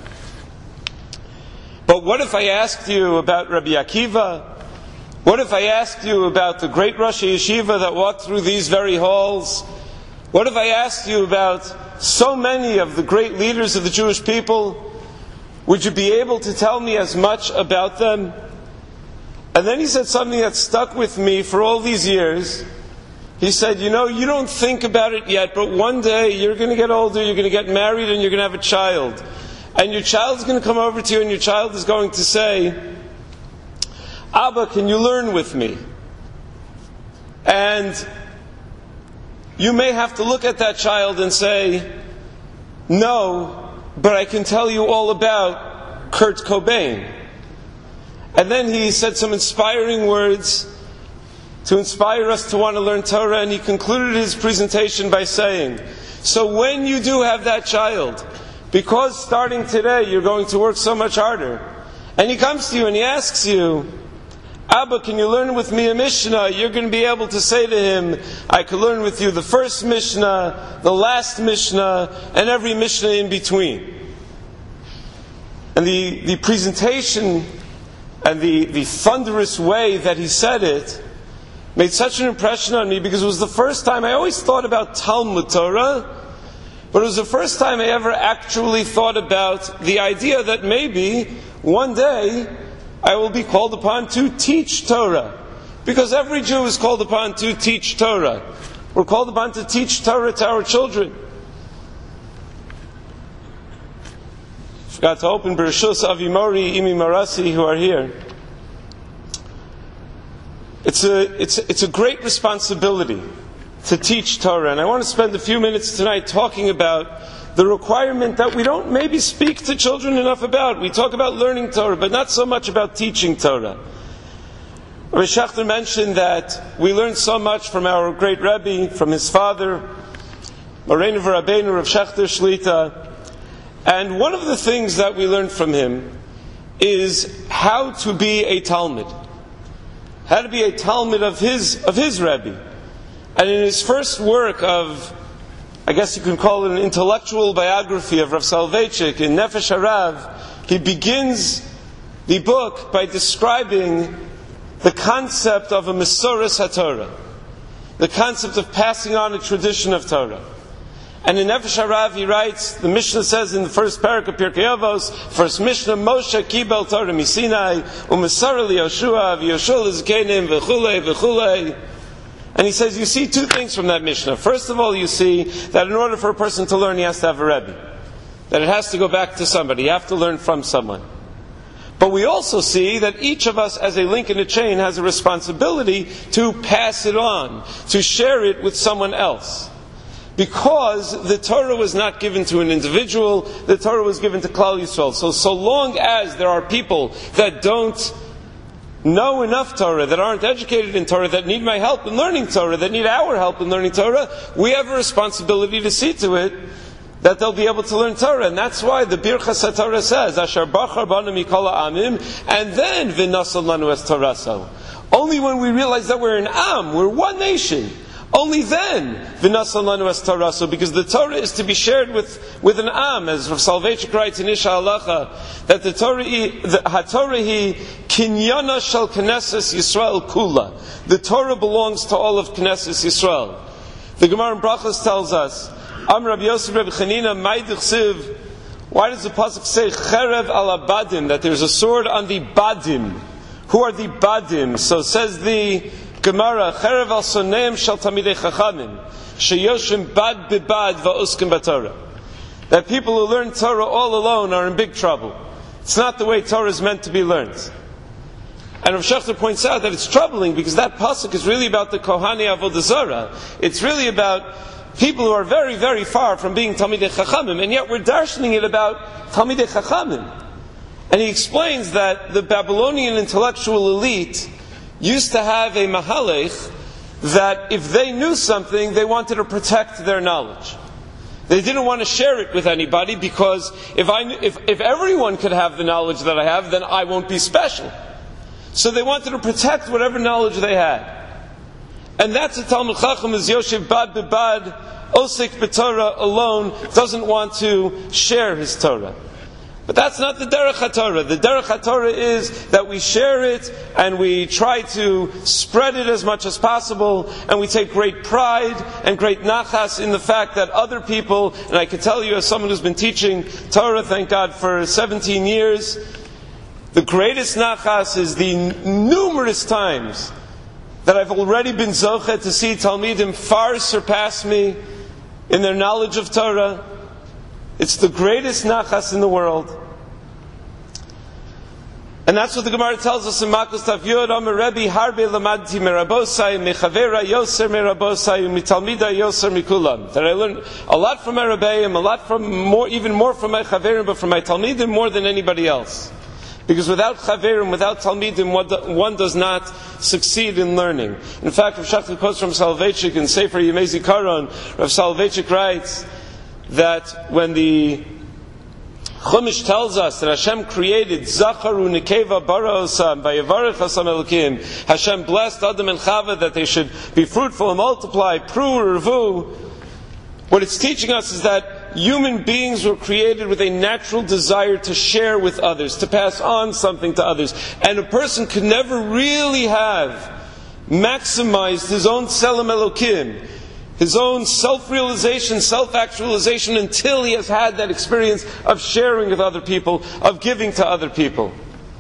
S3: But what if I asked you about Rabbi Akiva? What if I asked you about the great Rosh Yeshiva that walked through these very halls? What if I asked you about so many of the great leaders of the Jewish people? Would you be able to tell me as much about them?" And then he said something that stuck with me for all these years. He said, "You know, you don't think about it yet, but one day you're going to get older, you're going to get married, and you're going to have a child. And your child's going to come over to you, and your child is going to say, 'Abba, can you learn with me?' And you may have to look at that child and say, 'No, but I can tell you all about Kurt Cobain.'" And then he said some inspiring words to inspire us to want to learn Torah, and he concluded his presentation by saying, "So when you do have that child, because starting today you're going to work so much harder, and he comes to you and he asks you, 'Abba, can you learn with me a Mishnah?' You're going to be able to say to him, 'I can learn with you the first Mishnah, the last Mishnah, and every Mishnah in between.'" And the, the presentation and the, the thunderous way that he said it made such an impression on me, because it was the first time. I always thought about Talmud Torah, but it was the first time I ever actually thought about the idea that maybe one day I will be called upon to teach Torah. Because every Jew is called upon to teach Torah. We're called upon to teach Torah to our children. Forgot to open Bereshus Avi Mori, Imi Marasi, who are here. It's a, it's, it's a great responsibility to teach Torah. And I want to spend a few minutes tonight talking about the requirement that we don't maybe speak to children enough about. We talk about learning Torah, but not so much about teaching Torah. Rabbi Schachter mentioned that we learn so much from our great Rebbe, from his father, Moreinu v'Rabbeinu Rav Schachter Shlita. And one of the things that we learn from him is how to be a Talmud. How to be a Talmud of his, of his Rebbe. And in his first work of, I guess you can call it an intellectual biography of Rav Soloveitchik in Nefesh Harav, he begins the book by describing the concept of a Mesoras HaTorah, the concept of passing on a tradition of Torah. And in Nefesh Harav he writes, the Mishnah says in the first parak of Pirkei Avos, first Mishnah, Moshe kibel Torah misinai, u'mesara liYoshua, v'Yoshua l'zkenim, v'chulei, v'chulei. And he says, you see two things from that Mishnah. First of all, you see that in order for a person to learn, he has to have a Rebbe. That it has to go back to somebody. You have to learn from someone. But we also see that each of us, as a link in a chain, has a responsibility to pass it on, to share it with someone else. Because the Torah was not given to an individual, the Torah was given to Klal Yisrael. So, so long as there are people that don't know enough Torah, that aren't educated in Torah, that need my help in learning Torah, that need our help in learning Torah, we have a responsibility to see to it that they'll be able to learn Torah. And that's why the Birchas HaTorah says, Asher bachar banu mikol ha'amim, and then v'nasal lanu es Toraso. Only when we realize that we're an Am, we're one nation, only then v'nasal lanu es Toraso, because the Torah is to be shared with, with an Am, as Rav Soloveitchik writes in Isha Halacha, that the Torah, the HaTorah hi kinyana shel Knesses Yisrael kula. The Torah belongs to all of Knesses Yisrael. The Gemara in Brachos tells us, Am Rabbi Yosef Rabbi Chanina Maidich Siv. Why does the pasuk say Cherev ala Badim, that there's a sword on the Badim? Who are the Badim? So says the Gemara, Cherev al Soneim shel Tamidei Chachamim, sheyoshim bad bibad va'uskim b'Torah. That people who learn Torah all alone are in big trouble. It's not the way Torah is meant to be learned. And Rav Schachter points out that it's troubling because that pasuk is really about the Kohani Avodah Zarah. It's really about people who are very, very far from being Talmidei Chachamim, and yet we're darshaning it about Talmidei Chachamim. And he explains that the Babylonian intellectual elite used to have a mahalech that if they knew something, they wanted to protect their knowledge. They didn't want to share it with anybody because if I, if, if everyone could have the knowledge that I have, then I won't be special. So they wanted to protect whatever knowledge they had. And that's a Talmud Chacham is Yoshev Bad Bebad, Osik B'Torah alone, doesn't want to share his Torah. But that's not the Derech HaTorah. The Derech HaTorah is that we share it and we try to spread it as much as possible, and we take great pride and great nachas in the fact that other people, and I can tell you as someone who's been teaching Torah, thank God, for seventeen years, the greatest nachas is the numerous times that I've already been zocheh to see Talmidim far surpass me in their knowledge of Torah. It's the greatest nachas in the world. And that's what the Gemara tells us in Makos Taf Yod, Amar Rebbe, Harbe lamadti merabosai, mechavera yoser merabosai, mitalmida yoser mikulam. That I learned a lot from my Rebbeim, a lot from, more, even more from my chaverim, but from my Talmidim more than anybody else. Because without chaverim, without Talmidim, one does not succeed in learning. In fact, Rav Schachter quotes from Soloveitchik in Sefer Yemei Zikaron. Rav Soloveitchik writes that when the Chumash tells us that Hashem created Zacharu Nekeva Bara Osam Vayevarech Hasam Elokim, Hashem blessed Adam and Chava that they should be fruitful and multiply, Pru Revu. What it's teaching us is that human beings were created with a natural desire to share with others, to pass on something to others. And a person could never really have maximized his own Selam Elokim, his own self-realization, self-actualization, until he has had that experience of sharing with other people, of giving to other people.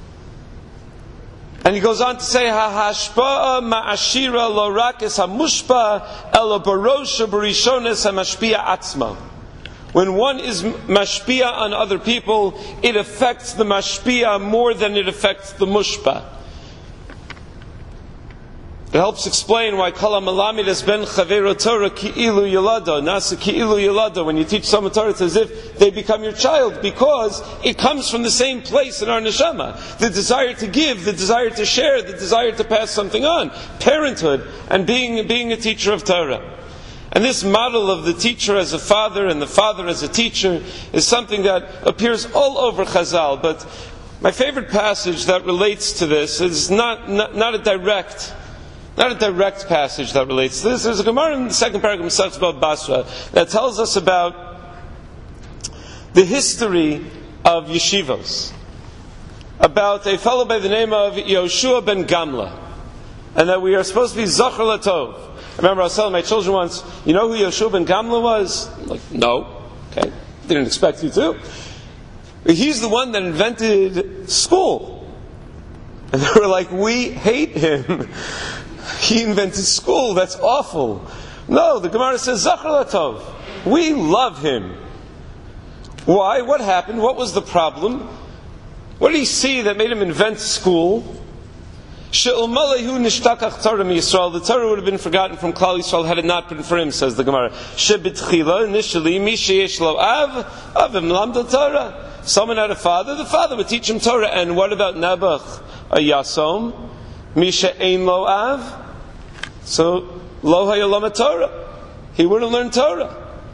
S3: And he goes on to say, "Ha-hashpa'a ma'ashira lo rak es ha-mushpa ela barosha barishones ha-mashpia atzma." When one is mashpia on other people, it affects the mashpia more than it affects the mushpa. It helps explain why Kala Malamidas ben Chavero Torah Ki'ilu Yolado, Nasa Ki'ilu Yolado. When you teach someone Torah, it's as if they become your child, because it comes from the same place in our neshama. The desire to give, the desire to share, the desire to pass something on. Parenthood and being, being a teacher of Torah. And this model of the teacher as a father and the father as a teacher is something that appears all over Chazal. But my favorite passage that relates to this is not, not, not a direct Not a direct passage that relates to this. There's a Gemara in the second paragraph of Masechta Bava Basra that tells us about the history of yeshivos, about a fellow by the name of Yoshua ben Gamla, and that we are supposed to be Zachar Latov. I remember I was telling my children once, you know who Yoshua ben Gamla was? I'm like, no. Okay, didn't expect you to. He's the one that invented school. And they were like, we hate him. He invented school. That's awful. No, the Gemara says, Zachar Latov. We love him. Why? What happened? What was the problem? What did he see that made him invent school? She'ulmalehu nishtakach Torah mi-Yisrael. The Torah would have been forgotten from Klal Yisrael had it not been for him, says the Gemara. She'bitchila initially mi sheyesh lo av avim lamda Torah. Someone had a father, the father would teach him Torah. And what about Nebuch, a Yasom? Misha ein lo av. So lo hayolama Torah. He wouldn't learn Torah.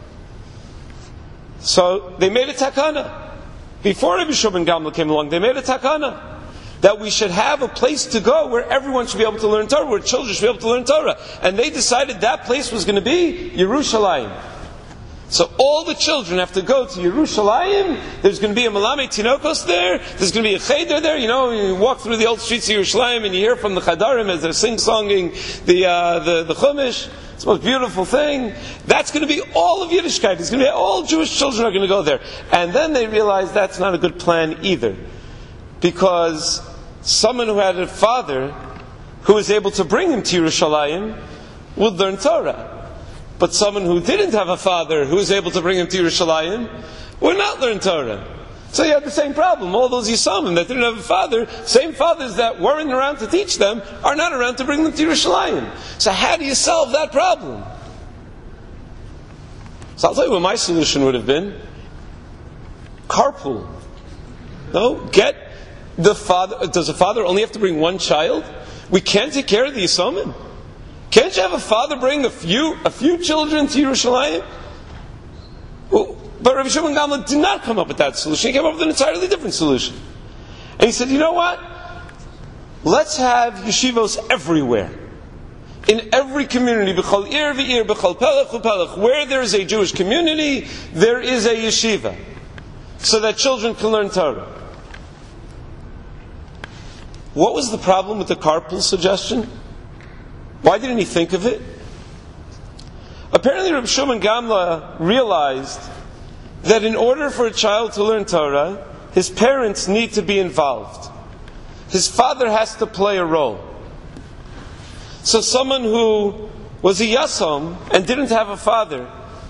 S3: So they made a takana. Before Rabbi Shua ben Gamla came along, they made a takana that we should have a place to go where everyone should be able to learn Torah, where children should be able to learn Torah. And they decided that place was going to be Yerushalayim. So all the children have to go to Yerushalayim. There's going to be a Malame Tinokos there. There's going to be a Cheder there. You know, you walk through the old streets of Yerushalayim and you hear from the Chadarim as they're sing-songing the, uh, the, the Chumash. It's the most beautiful thing. That's going to be all of Yiddishkeit. It's going to be all Jewish children are going to go there. And then they realize that's not a good plan either. Because someone who had a father who was able to bring him to Yerushalayim would learn Torah. But someone who didn't have a father who was able to bring him to Yerushalayim would not learn Torah. So you had the same problem. All those Yisomim that didn't have a father, same fathers that weren't around to teach them, are not around to bring them to Yerushalayim. So how do you solve that problem? So I'll tell you what my solution would have been. Carpool. No? Get the father. Does a father only have to bring one child? We can't take care of the Yisomim. Can't you have a father bring a few a few children to Yerushalayim? Well, but Rabbi Shua ben Gamla did not come up with that solution. He came up with an entirely different solution. And he said, you know what? Let's have yeshivos everywhere. In every community, b'chol ir v'ir, b'chol pelech u'pelech, where there is a Jewish community, there is a yeshiva. So that children can learn Torah. What was the problem with the carpool suggestion? Why didn't he think of it? Apparently Rabbi Shua ben Gamla realized that in order for a child to learn Torah, his parents need to be involved. His father has to play a role. So someone who was a Yasom and didn't have a father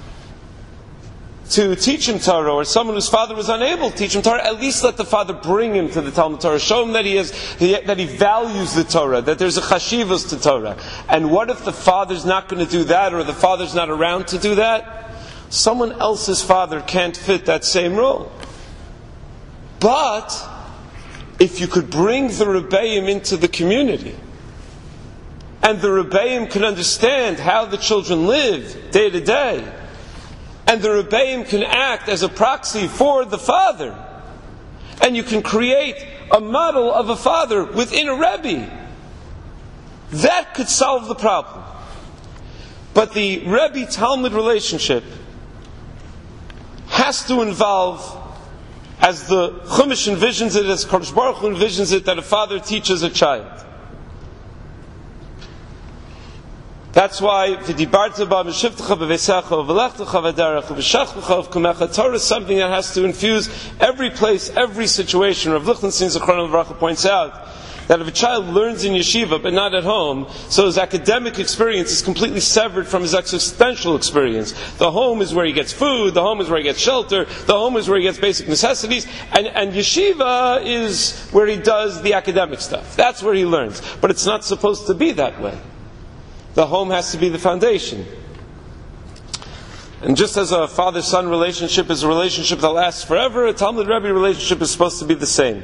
S3: to teach him Torah, or someone whose father was unable to teach him Torah, at least let the father bring him to the Talmud Torah. Show him that he has, that he values the Torah, that there's a chashivas to Torah. And what if the father's not going to do that, or the father's not around to do that? Someone else's father can't fit that same role. But if you could bring the Rebbeim into the community, and the Rebbeim can understand how the children live day to day, and the Rebbeim can act as a proxy for the father, and you can create a model of a father within a Rebbe, that could solve the problem. But the Rebbe-Talmud relationship has to involve, as the Chumash envisions it, as Kadosh Baruch Hu envisions it, that a father teaches a child. That's why Torah is something that has to infuse every place, every situation. Rav Lichtenstein Zichrono Livracha points out that if a child learns in yeshiva but not at home, so his academic experience is completely severed from his existential experience. The home is where he gets food, the home is where he gets shelter, the home is where he gets basic necessities, and, and yeshiva is where he does the academic stuff. That's where he learns. But it's not supposed to be that way. the home has to be the foundation. And just as a father-son relationship is a relationship that lasts forever, a Talmud-Rebbe relationship is supposed to be the same.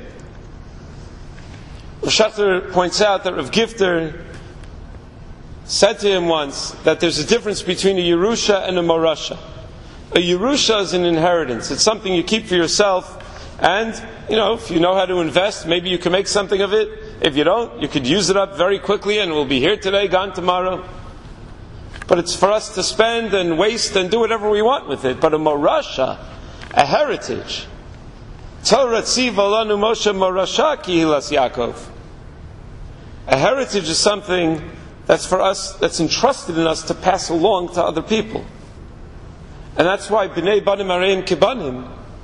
S3: Rav Shechter points out that Rav Gifter said to him once that there's a difference between a Yerusha and a Morasha. A Yerusha is an inheritance. It's something you keep for yourself, and, you know, if you know how to invest, maybe you can make something of it. If you don't, you could use it up very quickly and we'll be here today, gone tomorrow. But it's for us to spend and waste and do whatever we want with it. But a Morasha, a heritage, Torah tziva lanu Moshe Morasha ki hilas Yaakov. A heritage is something that's for us, that's entrusted in us to pass along to other people. And that's why B'nai Banim Areim Kibanim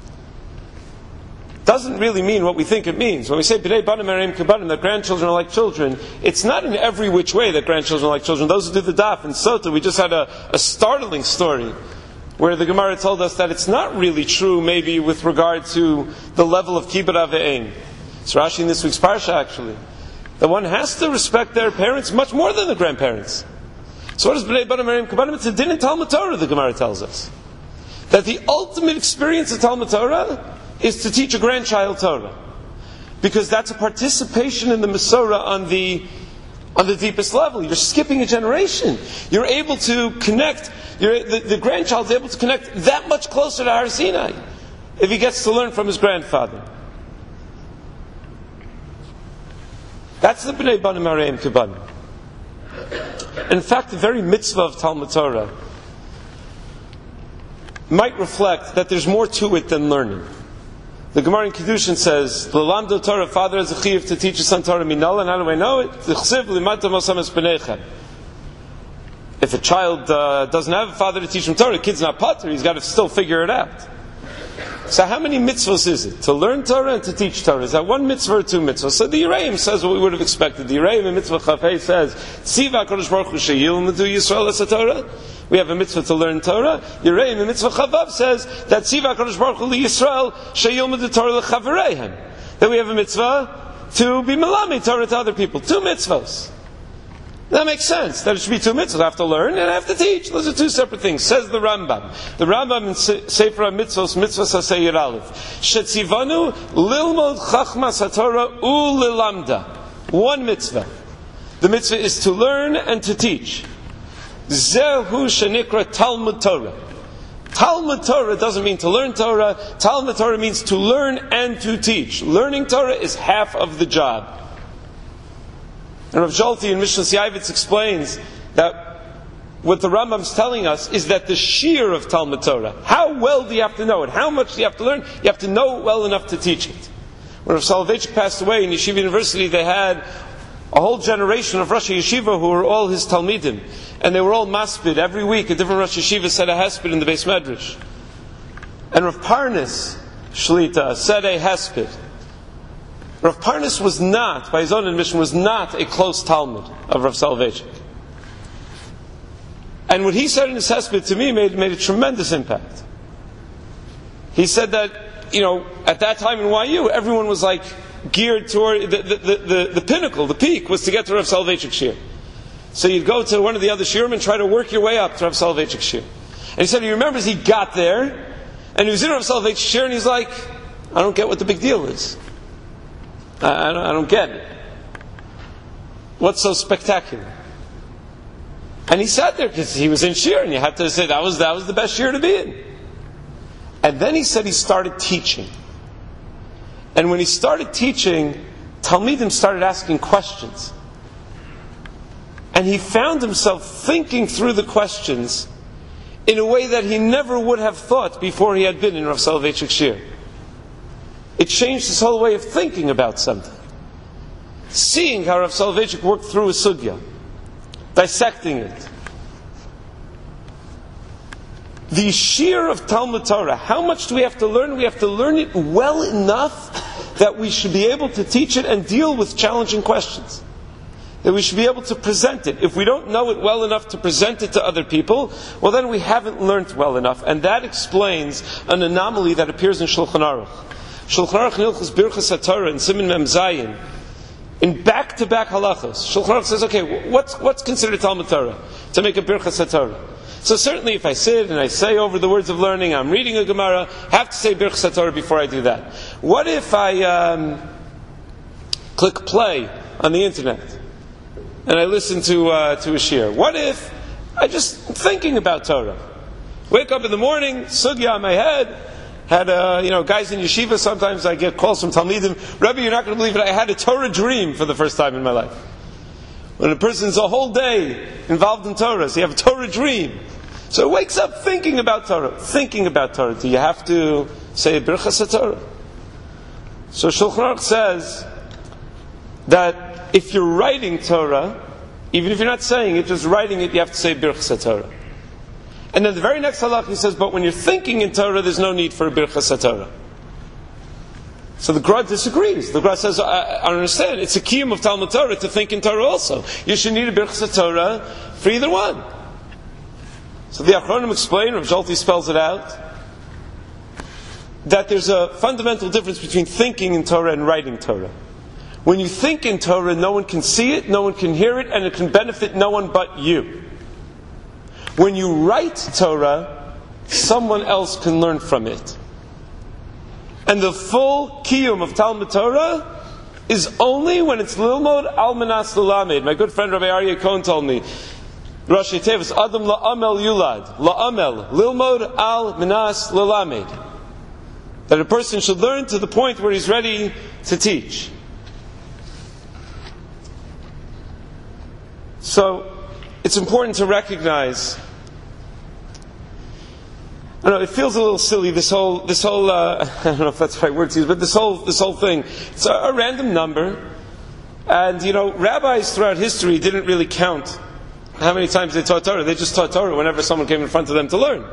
S3: doesn't really mean what we think it means. When we say B'nai Banim Areim Kibanim, that grandchildren are like children, it's not in every which way that grandchildren are like children. Those who do the daf in Sota, we just had a, a startling story where the Gemara told us that it's not really true, maybe with regard to the level of Kibbud Avein. It's Rashi in this week's Parsha, actually. That one has to respect their parents much more than the grandparents. So what does B'nai Banim Areim Kibanim? It's a din in Talmud Torah, the Gemara tells us. That the ultimate experience of Talmud Torah is to teach a grandchild Torah. Because that's a participation in the Masorah on the, on the deepest level. You're skipping a generation. You're able to connect, you're, the, the grandchild's able to connect that much closer to Har Sinai if he gets to learn from his grandfather. That's the B'nai Banim Areim Kibanim. In fact, the very mitzvah of Talmud Torah might reflect that there's more to it than learning. The Gemara in Kiddushin says, "L'lamdo Torah, father has a chiyuv to teach his son Torah minala." And how do I know it? If a child uh, doesn't have a father to teach him Torah, the kid's not pater, he's got to still figure it out. So how many mitzvahs is it? To learn Torah and to teach Torah. Is that one mitzvah or two mitzvahs? So the Yereim says what we would have expected. The Yereim in mitzvah Chafei says, Tziva HaKadosh Baruch Hu sheyilmedu Yisrael es Torah. We have a mitzvah to learn Torah. Yereim in mitzvah Chavav says that Tziva HaKadosh Baruch Hu Yisrael sheyilmedu Torah lechavereihem. That we have a mitzvah to be melamed Torah to other people. Two mitzvahs. That makes sense. That it should be two mitzvahs. I have to learn and I have to teach. Those are two separate things. Says the Rambam. The Rambam in Sefer HaMitzvos, Mitzvahs HaSeir Aleph. Shetzivanu lilmod chachmas haTorah u lilamda. One mitzvah. The mitzvah is to learn and to teach. Zehu shenikra Talmud Torah. Talmud Torah doesn't mean to learn Torah. Talmud Torah means to learn and to teach. Learning Torah is half of the job. And Rav Sholti in Mishnah Yavitz explains that what the Rambam's telling us is that the sheer of Talmud Torah, how well do you have to know it? How much do you have to learn? You have to know it well enough to teach it. When Rav Soloveitchik passed away in Yeshiva University, they had a whole generation of Rosh Yeshiva who were all his Talmidim. And they were all maspid. Every week a different Rosh Yeshiva said a hesped in the Beis Medrash. And Rav Parnas Shlita said a hesped. Rav Parnas was not, by his own admission, was not a close Talmud of Rav Soloveitchik. And what he said in his hesped to me made, made a tremendous impact. He said that, you know, at that time in Y U, everyone was like geared toward, the, the, the, the, the pinnacle, the peak, was to get to Rav Soloveitchik shir. So you'd go to one of the other shirim and try to work your way up to Rav Soloveitchik shir. And he said he remembers he got there, and he was in Rav Soloveitchik shir, and he's like, I don't get what the big deal is. I don't, I don't get it. What's so spectacular? And he sat there because he was in shir, and you had to say that was that was the best shir to be in. And then he said he started teaching. And when he started teaching, Talmidim started asking questions. And he found himself thinking through the questions in a way that he never would have thought before he had been in Rav Soloveitchik shir. It changed his whole way of thinking about something. Seeing how Rav Soloveitchik worked through a sugya, dissecting it. The sheer of Talmud Torah, how much do we have to learn? We have to learn it well enough that we should be able to teach it and deal with challenging questions. That we should be able to present it. If we don't know it well enough to present it to other people, well then we haven't learned well enough. And that explains an anomaly that appears in Shulchan Aruch. Shulchan Aruch Hilchos Birchas HaTorah in Siman Mem Zayin in back-to-back halachos. Shulchan Aruch says, okay, what's, what's considered Talmud Torah? To make a Birchas HaTorah. So certainly if I sit and I say over the words of learning, I'm reading a Gemara, I have to say Birchas HaTorah before I do that. What if I um, click play on the internet and I listen to, uh, to a shiur? What if I just thinking about Torah? Wake up in the morning, sugya on my head, had, uh, you know, guys in yeshiva, sometimes I get calls from Talmidim, Rebbe, you're not going to believe it, I had a Torah dream for the first time in my life. When a person's a whole day involved in Torah, so you have a Torah dream. So it wakes up thinking about Torah, thinking about Torah. Do you have to say Birchas HaTorah? So Shulchan Aruch says that if you're writing Torah, even if you're not saying it, just writing it, you have to say Birchas HaTorah. And then the very next halach he says, but when you're thinking in Torah, there's no need for a Birchas HaTorah. So the Gra disagrees. The Gra says, I, I understand, it's a kiyum of Talmud Torah to think in Torah also. You should need a Birchas HaTorah for either one. So the Achronim explain, Rav Zolti spells it out, that there's a fundamental difference between thinking in Torah and writing Torah. When you think in Torah, no one can see it, no one can hear it, and it can benefit no one but you. When you write Torah, someone else can learn from it. And the full kiyum of Talmud Torah is only when it's lilmod al minas lelamed. My good friend Rabbi Aryeh Cohen told me, Rashi Tevis Adam la'amel yulad, la'amel lilmod al minas lelamed, that a person should learn to the point where he's ready to teach. So it's important to recognize. I don't know, it feels a little silly, this whole, this whole, uh, I don't know if that's the right word to use, but this whole, this whole thing. It's a, a random number. And, you know, rabbis throughout history didn't really count how many times they taught Torah. They just taught Torah whenever someone came in front of them to learn.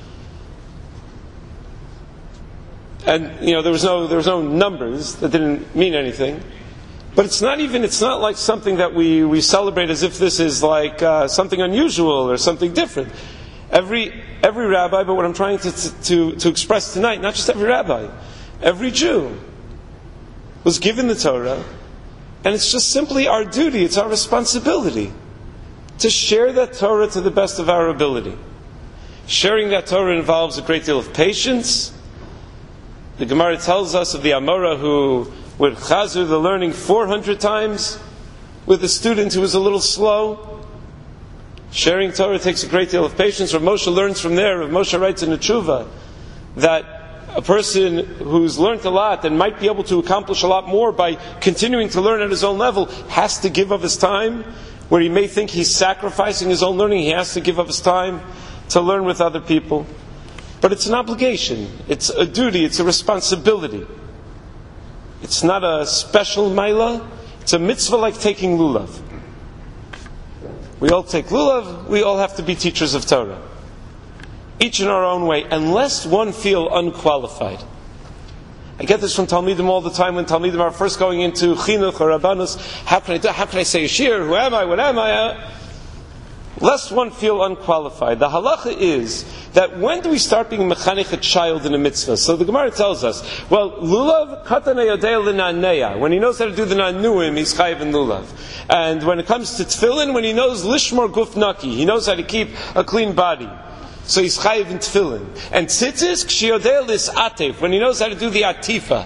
S3: And, you know, there was no, there was no numbers that didn't mean anything. But it's not even, it's not like something that we, we celebrate as if this is like uh, something unusual or something different. Every every rabbi, but what I'm trying to, to, to express tonight, not just every rabbi, every Jew was given the Torah, and it's just simply our duty, it's our responsibility to share that Torah to the best of our ability. Sharing that Torah involves a great deal of patience. The Gemara tells us of the Amora who would chazur the learning four hundred times with a student who was a little slow. Sharing Torah takes a great deal of patience. Rav Moshe learns from there. Rav Moshe writes in the Tshuva that a person who's learned a lot and might be able to accomplish a lot more by continuing to learn at his own level has to give of his time. Where he may think he's sacrificing his own learning, he has to give of his time to learn with other people. But it's an obligation. It's a duty. It's a responsibility. It's not a special maila. It's a mitzvah like taking lulav. We all take lulav, we all have to be teachers of Torah. Each in our own way, unless one feel unqualified. I get this from Talmidim all the time when Talmidim are first going into chinuch or rabbanus. How can I do, how can I say a shiur? Who am I? What am I? Lest one feel unqualified. The halacha is that when do we start being mechanech a child in a mitzvah? So the Gemara tells us, well, lulav katan yodei l'naneya. When he knows how to do the nanuim, he's chayiv in lulav. And when it comes to tefillin, when he knows lishmor guf naki, he knows how to keep a clean body. So he's chayiv in tefillin. And tzitzis k'shiyodei l's'atef, when he knows how to do the atifa.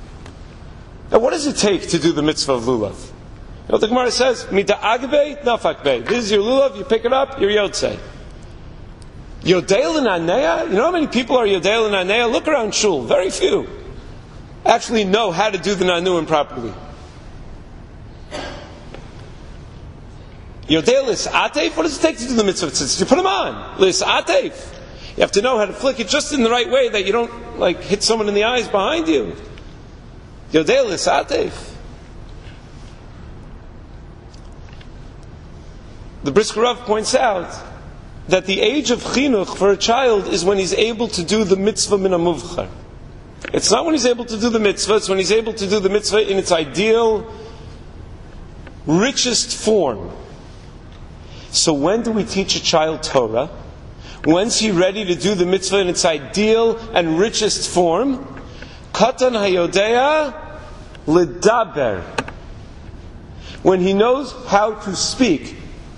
S3: Now what does it take to do the mitzvah of lulav? You know what the Gemara says? Mida agbe, nafakbe. This is your lulav, you pick it up, you're yotzei. Yodei l'naneya? You know how many people are yodei l'naneya? Look around shul, very few actually know how to do the nanuim properly. Yodei l's'atef? What does it take to do the mitzvah of tzitzis? You put them on. L's'atef. You have to know how to flick it just in the right way that you don't like hit someone in the eyes behind you. Yodei l's'atef. The Brisker Rav points out that the age of chinuch for a child is when he's able to do the mitzvah min hamuvchar. It's not when he's able to do the mitzvah, it's when he's able to do the mitzvah in its ideal, richest form. So when do we teach a child Torah? When's he ready to do the mitzvah in its ideal and richest form? Katan hayodea ledaber. when he knows how to speak,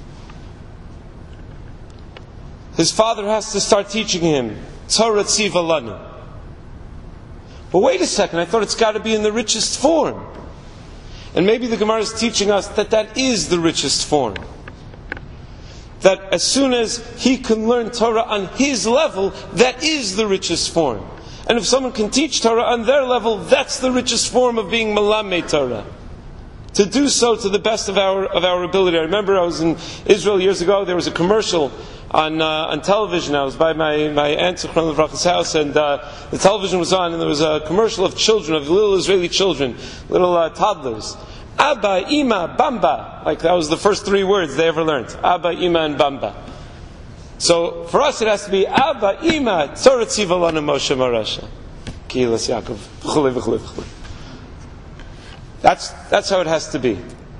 S3: his father has to start teaching him Torah Tziva Lanu. But wait a second, I thought it's got to be in the richest form. And maybe the Gemara is teaching us that that is the richest form. That as soon as he can learn Torah on his level, that is the richest form. And if someone can teach Torah on their level, that's the richest form of being Malamei Torah. To do so to the best of our of our ability. I remember I was in Israel years ago. There was a commercial on uh, on television. I was by my my aunt Zichron Livracha's house, and uh, the television was on, and there was a commercial of children, of little Israeli children, little uh, toddlers. Abba, Ima, Bamba. Like that was the first three words they ever learned. Abba, Ima, and Bamba. So for us, it has to be Abba, Ima, Torah Tziva Lanu Moshe Marasha, Kilas Yaakov, v'chulei v'chulei v'chulei. That's, that's how it has to be.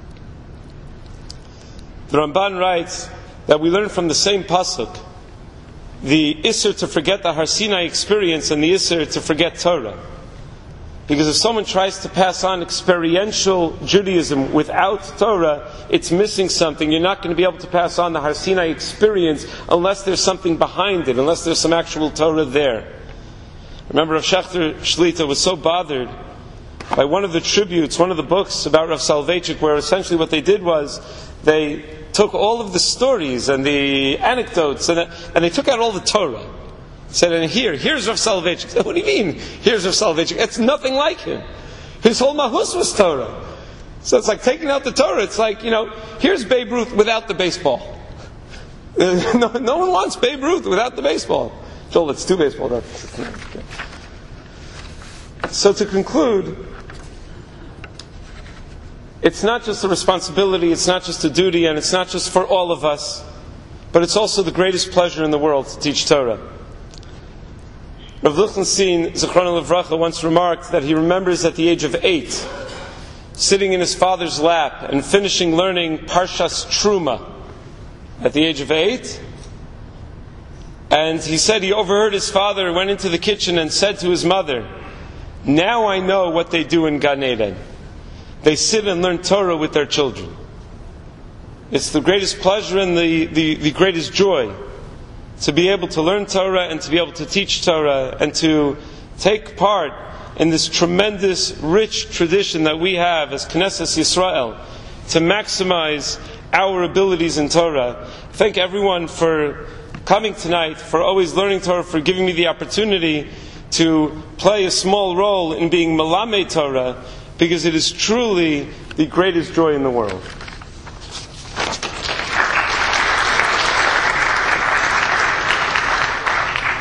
S3: The Ramban writes that we learn from the same pasuk the Isser to forget the Har Sinai experience and the Isser to forget Torah. Because if someone tries to pass on experiential Judaism without Torah, it's missing something. You're not going to be able to pass on the Har Sinai experience unless there's something behind it, unless there's some actual Torah there. Remember, Rav Shechter Shlita was so bothered by one of the tributes, one of the books about Rav Soloveitchik, where essentially what they did was they took all of the stories and the anecdotes and, and they took out all the Torah. Said, and here, here's Rav Soloveitchik. Said, what do you mean, here's Rav Soloveitchik? It's nothing like him. His whole mahus was Torah. So it's like taking out the Torah. It's like, you know, here's Babe Ruth without the baseball. no, no one wants Babe Ruth without the baseball. Joel, let's do baseball. Okay. So to conclude, it's not just a responsibility, it's not just a duty, and it's not just for all of us, but it's also the greatest pleasure in the world to teach Torah. Rav Lichtenstein, Zichrono Livracha, once remarked that he remembers at the age of eight, sitting in his father's lap and finishing learning Parshas Truma at the age of eight. And he said he overheard his father, went into the kitchen and said to his mother, "Now I know what they do in Gan Eden. They sit and learn Torah with their children." It's the greatest pleasure and the, the, the greatest joy to be able to learn Torah and to be able to teach Torah and to take part in this tremendous, rich tradition that we have as Knesset Yisrael to maximize our abilities in Torah. Thank everyone for coming tonight, for always learning Torah, for giving me the opportunity to play a small role in being Malamei Torah, because it is truly the greatest joy in the world.